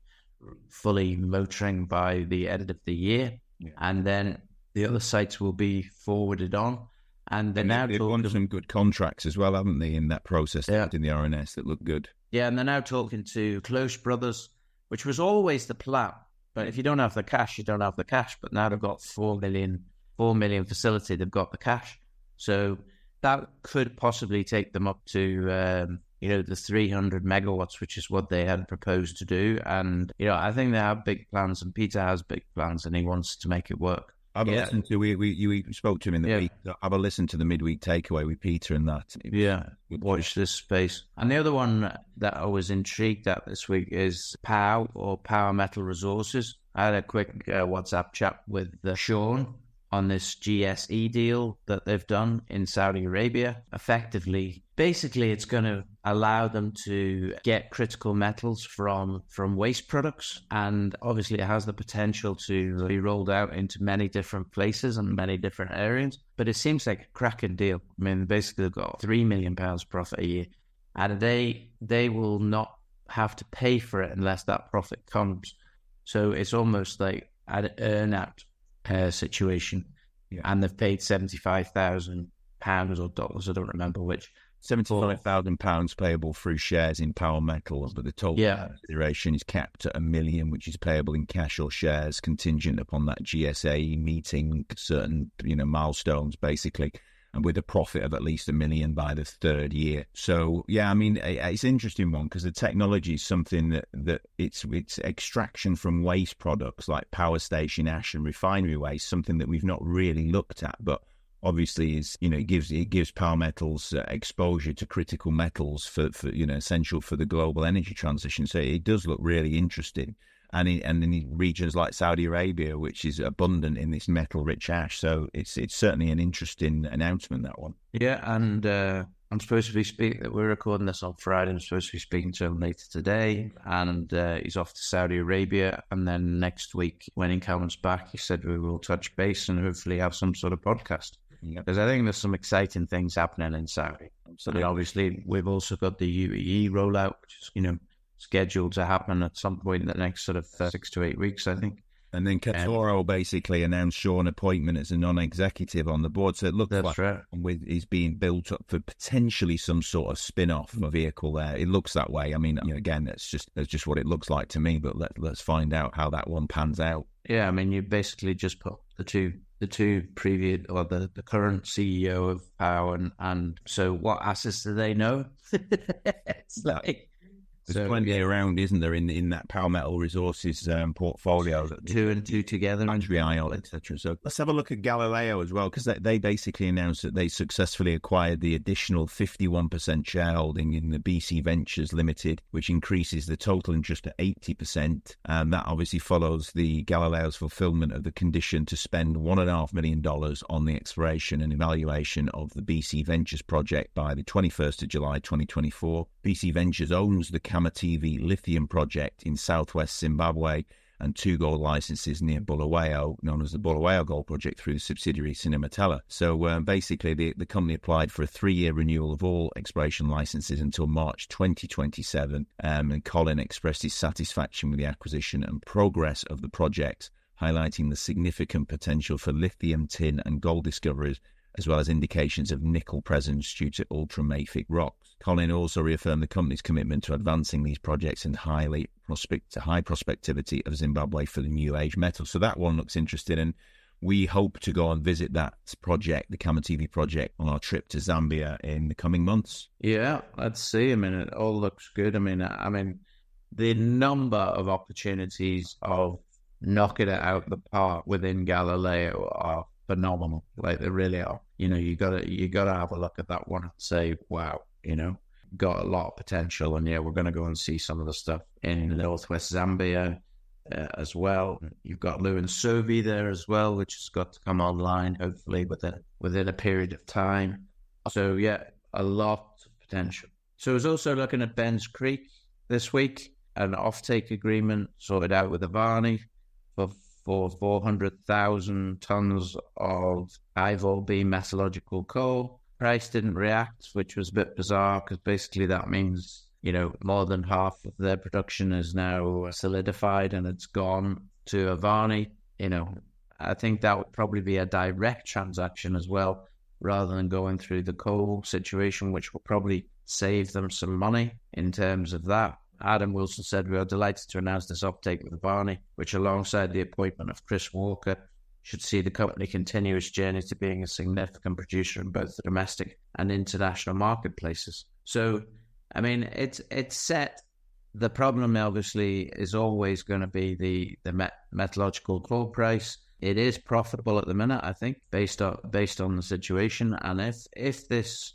Speaker 3: fully motoring by the end of the year. Yeah. And then the other sites will be forwarded on. And they're now
Speaker 2: they've
Speaker 3: talking...
Speaker 2: won some good contracts as well, haven't they, in that process, yeah. in the R N S that look good.
Speaker 3: Yeah, and they're now talking to Cloche Brothers, which was always the plan. But if you don't have the cash, you don't have the cash. But now they've got four million, four million facility, they've got the cash. So that could possibly take them up to, um, you know, the three hundred megawatts, which is what they had proposed to do. And, you know, I think they have big plans, and Peter has big plans, and he wants to make it work.
Speaker 2: Have a
Speaker 3: yeah.
Speaker 2: listen to we we you spoke to him in the
Speaker 3: yeah.
Speaker 2: week. Have a listen to the midweek takeaway with Peter and that.
Speaker 3: Yeah, watch this space. And the other one that I was intrigued at this week is P O W, or Power Metal Resources. I had a quick uh, WhatsApp chat with uh, Sean on this G S E deal that they've done in Saudi Arabia. Effectively, basically, it's going to allow them to get critical metals from, from waste products. And obviously, it has the potential to be rolled out into many different places and many different areas. But it seems like a cracking deal. I mean, basically, they've got three million pounds profit a year. And they they will not have to pay for it unless that profit comes. So it's almost like an earn-out Uh, situation, yeah. And they've paid seventy-five thousand pounds or dollars, I don't remember which.
Speaker 2: seventy-five thousand pounds payable through shares in Power Metals, but the total
Speaker 3: yeah.
Speaker 2: consideration is capped at a million, which is payable in cash or shares, contingent upon that G S A meeting certain, you know, milestones, basically, and with a profit of at least a million by the third year. So, yeah, I mean, it's an interesting one because the technology is something that, that it's it's extraction from waste products like power station ash and refinery waste, something that we've not really looked at, but obviously is, you know, it gives it gives Power Metals uh, exposure to critical metals for, for, you know, essential for the global energy transition. So it does look really interesting. And in, and in regions like Saudi Arabia, which is abundant in this metal-rich ash. So it's it's certainly an interesting announcement, that one.
Speaker 3: Yeah, and uh, I'm supposed to be speaking, we're recording this on Friday, I'm supposed to be speaking to him later today, and uh, he's off to Saudi Arabia, and then next week, when he comes back, he said we will touch base and hopefully have some sort of podcast. Because yep. I think there's some exciting things happening in Saudi. So obviously, we've also got the U A E rollout, which is, you know, scheduled to happen at some point in the next sort of uh, six to eight weeks, I think.
Speaker 2: And then Katoro um, basically announced Sean appointment as a non-executive on the board. So it looks like
Speaker 3: right.
Speaker 2: with is being built up for potentially some sort of spin-off vehicle there. It looks that way. I mean, you know, again, that's just that's just what it looks like to me. But let, let's find out how that one pans out.
Speaker 3: Yeah, I mean, you basically just put the two the two previous, or the, the current C E O of Power, and, and so what assets do they know? It's like...
Speaker 2: There's
Speaker 3: so,
Speaker 2: plenty
Speaker 3: yeah.
Speaker 2: around, isn't there, in in that Power Metal Resources um, portfolio? That
Speaker 3: two and two together.
Speaker 2: Andrew I O, et cetera. So let's have a look at Galileo as well, because they, they basically announced that they successfully acquired the additional fifty-one percent shareholding in the B C Ventures Limited, which increases the total interest to eighty percent. And that obviously follows the Galileo's fulfillment of the condition to spend one point five million dollars on the exploration and evaluation of the B C Ventures project by the twenty-first of July twenty twenty-four. B C Ventures owns the Kamativi lithium project in southwest Zimbabwe and two gold licenses near Bulawayo, known as the Bulawayo Gold Project, through the subsidiary Cinematella. So uh, basically, the, the company applied for a three-year renewal of all exploration licenses until March twenty twenty-seven, um, and Colin expressed his satisfaction with the acquisition and progress of the project highlighting the significant potential for lithium, tin and gold discoveries, as well as indications of nickel presence due to ultramafic rocks. Colin also reaffirmed the company's commitment to advancing these projects in highly prospect to high prospectivity of Zimbabwe for the new age metal. So that one looks interesting, and we hope to go and visit that project, the Kamativa project, on our trip to Zambia in the coming months.
Speaker 3: Yeah, let's see. I mean, it all looks good. I mean, I mean, the number of opportunities of knocking it out the park within Galileo are phenomenal. Like they really are. You know, you gotta you gotta have a look at that one and say, wow, you know, got a lot of potential. And yeah, we're gonna go and see some of the stuff in northwest Zambia uh, as well. You've got Luansovi there as well, which has got to come online hopefully within within a period of time. So yeah, a lot of potential. So I was also looking at Ben's Creek this week, an offtake agreement sorted out with Avani for for four hundred thousand tons of high-vol B metallurgical coal. Price didn't react, which was a bit bizarre because basically that means, you know, more than half of their production is now solidified and it's gone to Avani. You know, I think that would probably be a direct transaction as well, rather than going through the coal situation, which will probably save them some money in terms of that. Adam Wilson said, "We are delighted to announce this uptake with Avani, which alongside the appointment of Chris Walker, should see the company continue its journey to being a significant producer in both the domestic and international marketplaces." So, I mean, it's it's set. The problem, obviously, is always going to be the, the met- metallurgical coal price. It is profitable at the minute, I think, based on based on the situation. And if if this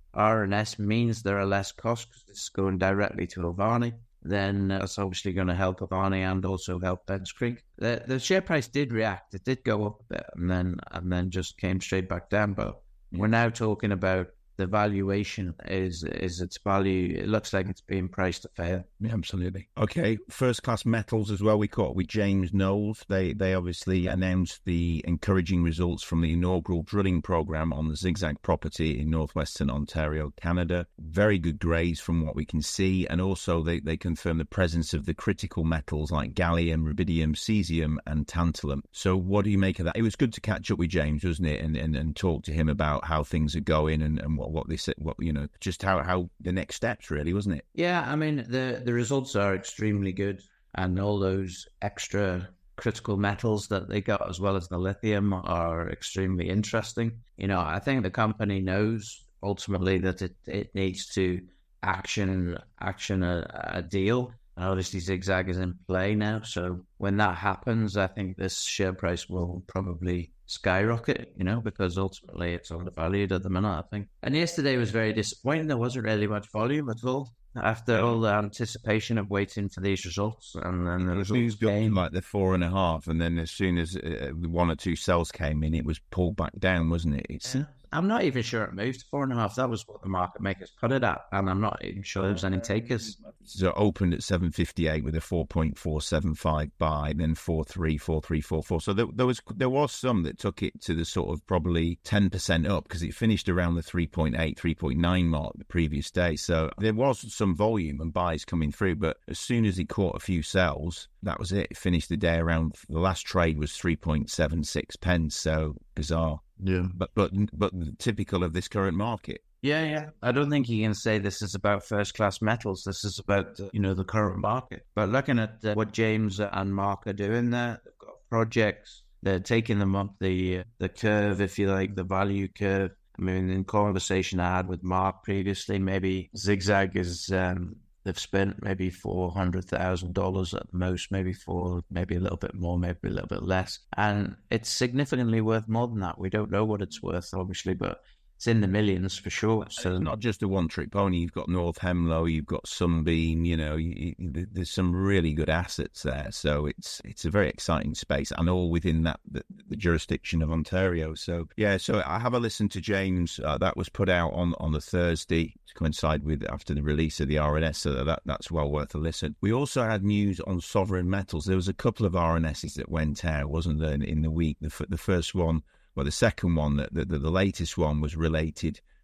Speaker 3: R and S means there are less costs because it's going directly to Avani, then that's obviously going to help Avani and also help Ben's Creek. The the share price did react; it did go up a bit, and then and then just came straight back down. But we're now talking about the valuation is is its value. It looks like it's being priced to fail.
Speaker 2: Yeah, absolutely. Okay, First Class Metals as well. We caught with James Knowles. They they obviously announced the encouraging results from the inaugural drilling program on the Zigzag property in northwestern Ontario, Canada. Very good grades from what we can see, and also they they confirmed the presence of the critical metals like gallium, rubidium, cesium, and tantalum. So what do you make of that? It was good to catch up with James, wasn't it, and and, and talk to him about how things are going and and what what they said, what you know, just how how the next steps really, wasn't it?
Speaker 3: Yeah, I mean the the results are extremely good, and all those extra critical metals that they got as well as the lithium are extremely interesting. You know, I think the company knows ultimately that it, it needs to action action a, a deal. And obviously Zigzag is in play now, so when that happens, I think this share price will probably skyrocket, you know, because ultimately it's undervalued at the minute, I think. And yesterday was very disappointing. There wasn't really much volume at all after all the anticipation of waiting for these results, and then the results came
Speaker 2: like the four and a half, and then as soon as uh, one or two cells came in, it was pulled back down, wasn't it? It's...
Speaker 3: Yeah. I'm not even sure it moved to four and a half. That was what the market makers put it at, and I'm not even sure there was any takers.
Speaker 2: So it opened at seven fifty-eight with a four point four seven five buy, then four three, four three four four. So there, there was there was some that took it to the sort of probably ten percent up because it finished around the three point eight, three point nine mark the previous day. So there was some volume and buys coming through, but as soon as he caught a few sells, that was it. It finished the day around, the last trade was three point seven six pence. So bizarre.
Speaker 3: Yeah.
Speaker 2: But, but, but typical of this current market.
Speaker 3: Yeah, yeah. I don't think you can say this is about First Class Metals. This is about, uh, you know, the current market. But looking at uh, what James and Mark are doing there, they've got projects. They're taking them up the the curve, if you like, the value curve. I mean, in conversation I had with Mark previously, maybe Zigzag is... Um, They've spent maybe four hundred thousand dollars at the most, maybe four, maybe a little bit more, maybe a little bit less. And it's significantly worth more than that. We don't know what it's worth, obviously, but it's in the millions for sure. So
Speaker 2: it's not just a one-trick pony. You've got North Hemlo, you've got Sunbeam, you know, you, you, there's some really good assets there. So it's it's a very exciting space, and all within that the, the jurisdiction of Ontario. So, yeah, so I have a listen to James. Uh, that was put out on, on the Thursday to coincide with after the release of the R N S, so that that's well worth a listen. We also had news on Sovereign Metals. There was a couple of R N Ss that went out, wasn't there, in the week? The, the first one... Well, the second one, the, the, the latest one, was related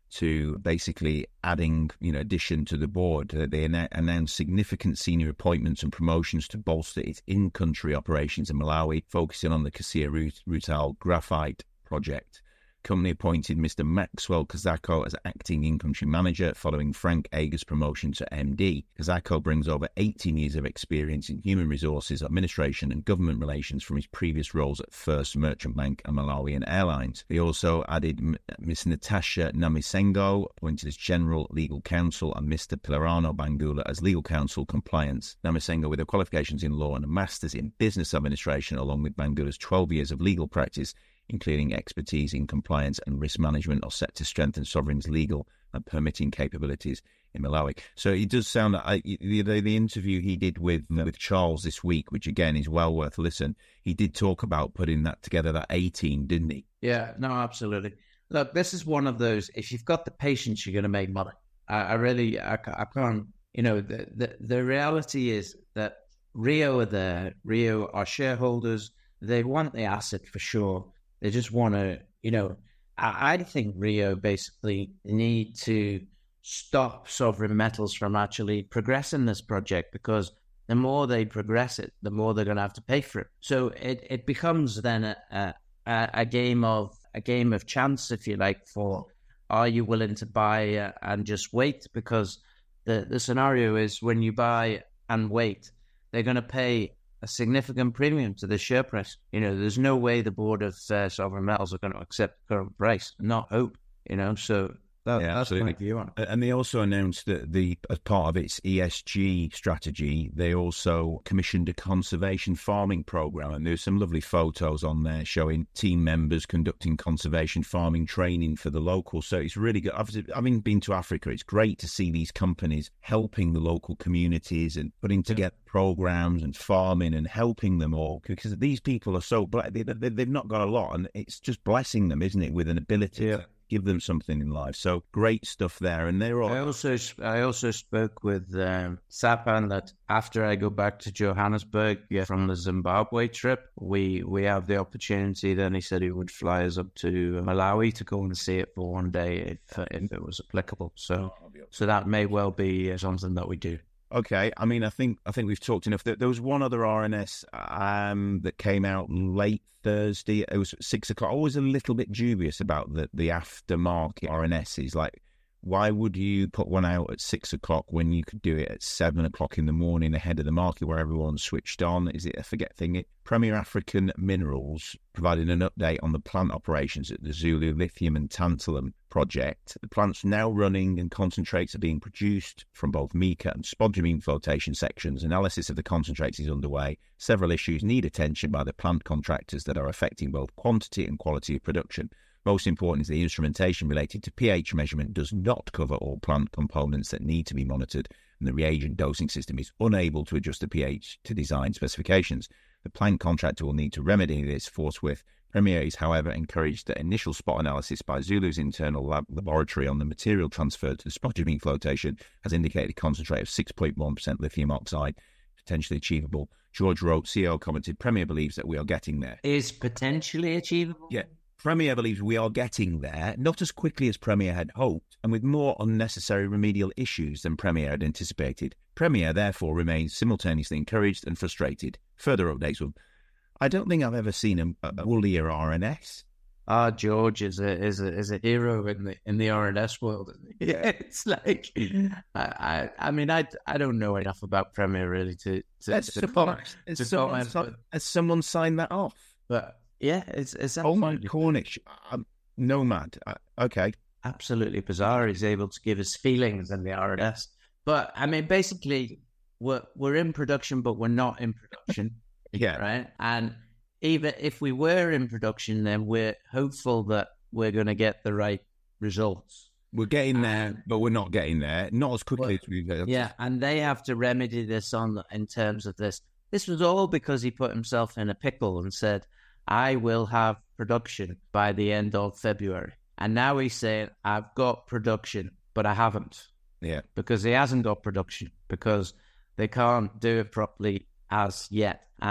Speaker 2: to basically adding, you know, addition to the board. Uh, they anna- announced significant senior appointments and promotions to bolster its in-country operations in Malawi, focusing on the Kasia Rutile graphite project. Company appointed Mister Maxwell Kazako as acting in-country manager following Frank Ager's promotion to M D. Kazako brings over eighteen years of experience in human resources, administration and government relations from his previous roles at First Merchant Bank and Malawian Airlines. They also added Miss Natasha Namisengo, appointed as General Legal Counsel, and Mister Pilarano Bangula as Legal Counsel Compliance. Namisengo, with her qualifications in law and a Master's in Business Administration, along with Bangula's twelve years of legal practice, including expertise in compliance and risk management, are set to strengthen Sovereign's legal and permitting capabilities in Malawi. So it does sound like I, the, the interview he did with with Charles this week, which again is well worth a listen, he did talk about putting that together, that eighteen, didn't he?
Speaker 3: Yeah, no, absolutely. Look, this is one of those, if you've got the patience, you're going to make money. I, I really, I, I can't, you know, the, the, the reality is that Rio are there. Rio are shareholders. They want the asset for sure. They just want to, you know, I, I think Rio basically need to stop Sovereign Metals from actually progressing this project, because the more they progress it, the more they're going to have to pay for it. So it, it becomes then a, a, a game of a game of chance, if you like, for are you willing to buy uh, and just wait? Because the, the scenario is when you buy and wait, they're going to pay a significant premium to the share price. You know, there's no way the board of uh, Sovereign Metals are going to accept the current price, not hope, you know, so that,
Speaker 2: yeah,
Speaker 3: that's my view on it.
Speaker 2: And they also announced that the as part of its E S G strategy, they also commissioned a conservation farming program, and there's some lovely photos on there showing team members conducting conservation farming training for the locals. So it's really good. I've, I've been to Africa. It's great to see these companies helping the local communities and putting together yeah. programs and farming and helping them all, because these people are so black. They, they, they've not got a lot, and it's just blessing them, isn't it, with an ability yeah. to give them something in life. So great stuff there. And they're all.
Speaker 3: I also I also spoke with um, Sapan that after I go back to Johannesburg yeah, from the Zimbabwe trip, we we have the opportunity. Then he said he would fly us up to Malawi to go and see it for one day if uh, if it was applicable. So so that may well be something that we do.
Speaker 2: Okay, I mean, I think I think we've talked enough. There, there was one other R N S um, that came out late Thursday. It was six o'clock. I was a little bit dubious about the, the aftermarket R N Ss. Like, why would you put one out at six o'clock when you could do it at seven o'clock in the morning ahead of the market where everyone's switched on? Is it a forget thing? It, Premier African Minerals provided an update on the plant operations at the Zulu Lithium and Tantalum project. The plant's now running and concentrates are being produced from both mica and spodumene flotation sections. Analysis of the concentrates is underway. Several issues need attention by the plant contractors that are affecting both quantity and quality of production. Most important is the instrumentation related to pH measurement does not cover all plant components that need to be monitored, and the reagent dosing system is unable to adjust the pH to design specifications. The plant contractor will need to remedy this forthwith. Premier is, however, encouraged that initial spot analysis by Zulu's internal lab laboratory on the material transferred to the spodumene flotation has indicated a concentrate of six point one percent lithium oxide, potentially achievable. George Rote, C E O, commented, Premier believes that we are getting there.
Speaker 3: Is potentially achievable?
Speaker 2: Yeah. Premier believes we are getting there, not as quickly as Premier had hoped, and with more unnecessary remedial issues than Premier had anticipated. Premier, therefore, remains simultaneously encouraged and frustrated. Further updates will... I don't think I've ever seen a, a woollier R N S.
Speaker 3: Ah, George is a is a is a hero in the in the R N S world. Yeah, it's like I I, I mean I, I don't know enough about Premier really to to,
Speaker 2: Has
Speaker 3: to,
Speaker 2: someone,
Speaker 3: to, to
Speaker 2: someone,
Speaker 3: comment,
Speaker 2: has someone signed that off?
Speaker 3: But yeah, it's it's
Speaker 2: oh my Cornish, um, nomad. Uh, okay,
Speaker 3: absolutely bizarre. He's able to give his feelings in the R N S. But I mean, basically, we're we're in production, but we're not in production.
Speaker 2: Yeah,
Speaker 3: right. And even if we were in production, then we're hopeful that we're going to get the right results.
Speaker 2: We're getting there, um, but we're not getting there. Not as quickly well, as we did.
Speaker 3: Yeah, and they have to remedy this on in terms of this. This was all because he put himself in a pickle and said, I will have production by the end of February. And now he's saying, I've got production, but I haven't.
Speaker 2: Yeah.
Speaker 3: Because he hasn't got production, because they can't do it properly as yet. And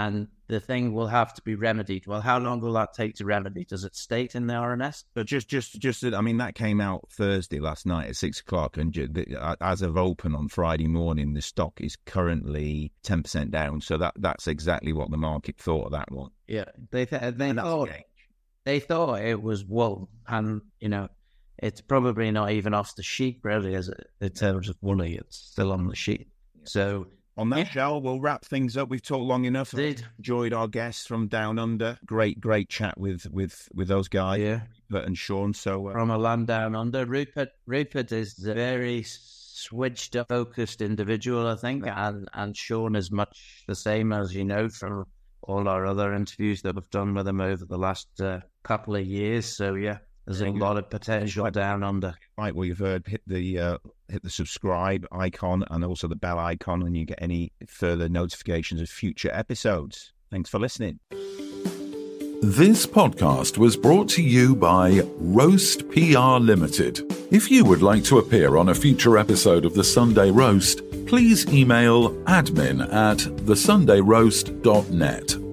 Speaker 3: the thing will have to be remedied. Well, how long will that take to remedy? Does it state in the R N S?
Speaker 2: But just, just, just, I mean, that came out Thursday last night at six o'clock, and as of open on Friday morning, the stock is currently ten percent down. So that that's exactly what the market thought of that one.
Speaker 3: Yeah, they th- they thought they thought it was wool, and you know, it's probably not even off the sheet, really, as it, in terms of woolly. It's still on the sheet. So.
Speaker 2: On that,
Speaker 3: yeah.
Speaker 2: Shell, we'll wrap things up. We've talked long enough.
Speaker 3: Indeed.
Speaker 2: Enjoyed our guests from Down Under. Great, great chat with with, with those guys,
Speaker 3: yeah.
Speaker 2: Rupert and Sean. So uh,
Speaker 3: from a land down under, Rupert Rupert is a very switched up, focused individual, I think, and and Sean is much the same, as you know from all our other interviews that we've done with him over the last uh, couple of years. So yeah. There's a lot of potential down under.
Speaker 2: Right, well, you've heard, hit the uh, hit the subscribe icon and also the bell icon, and you get any further notifications of future episodes. Thanks for listening.
Speaker 1: This podcast was brought to you by Roast P R Limited. If you would like to appear on a future episode of The Sunday Roast, please email admin at the sunday roast dot net.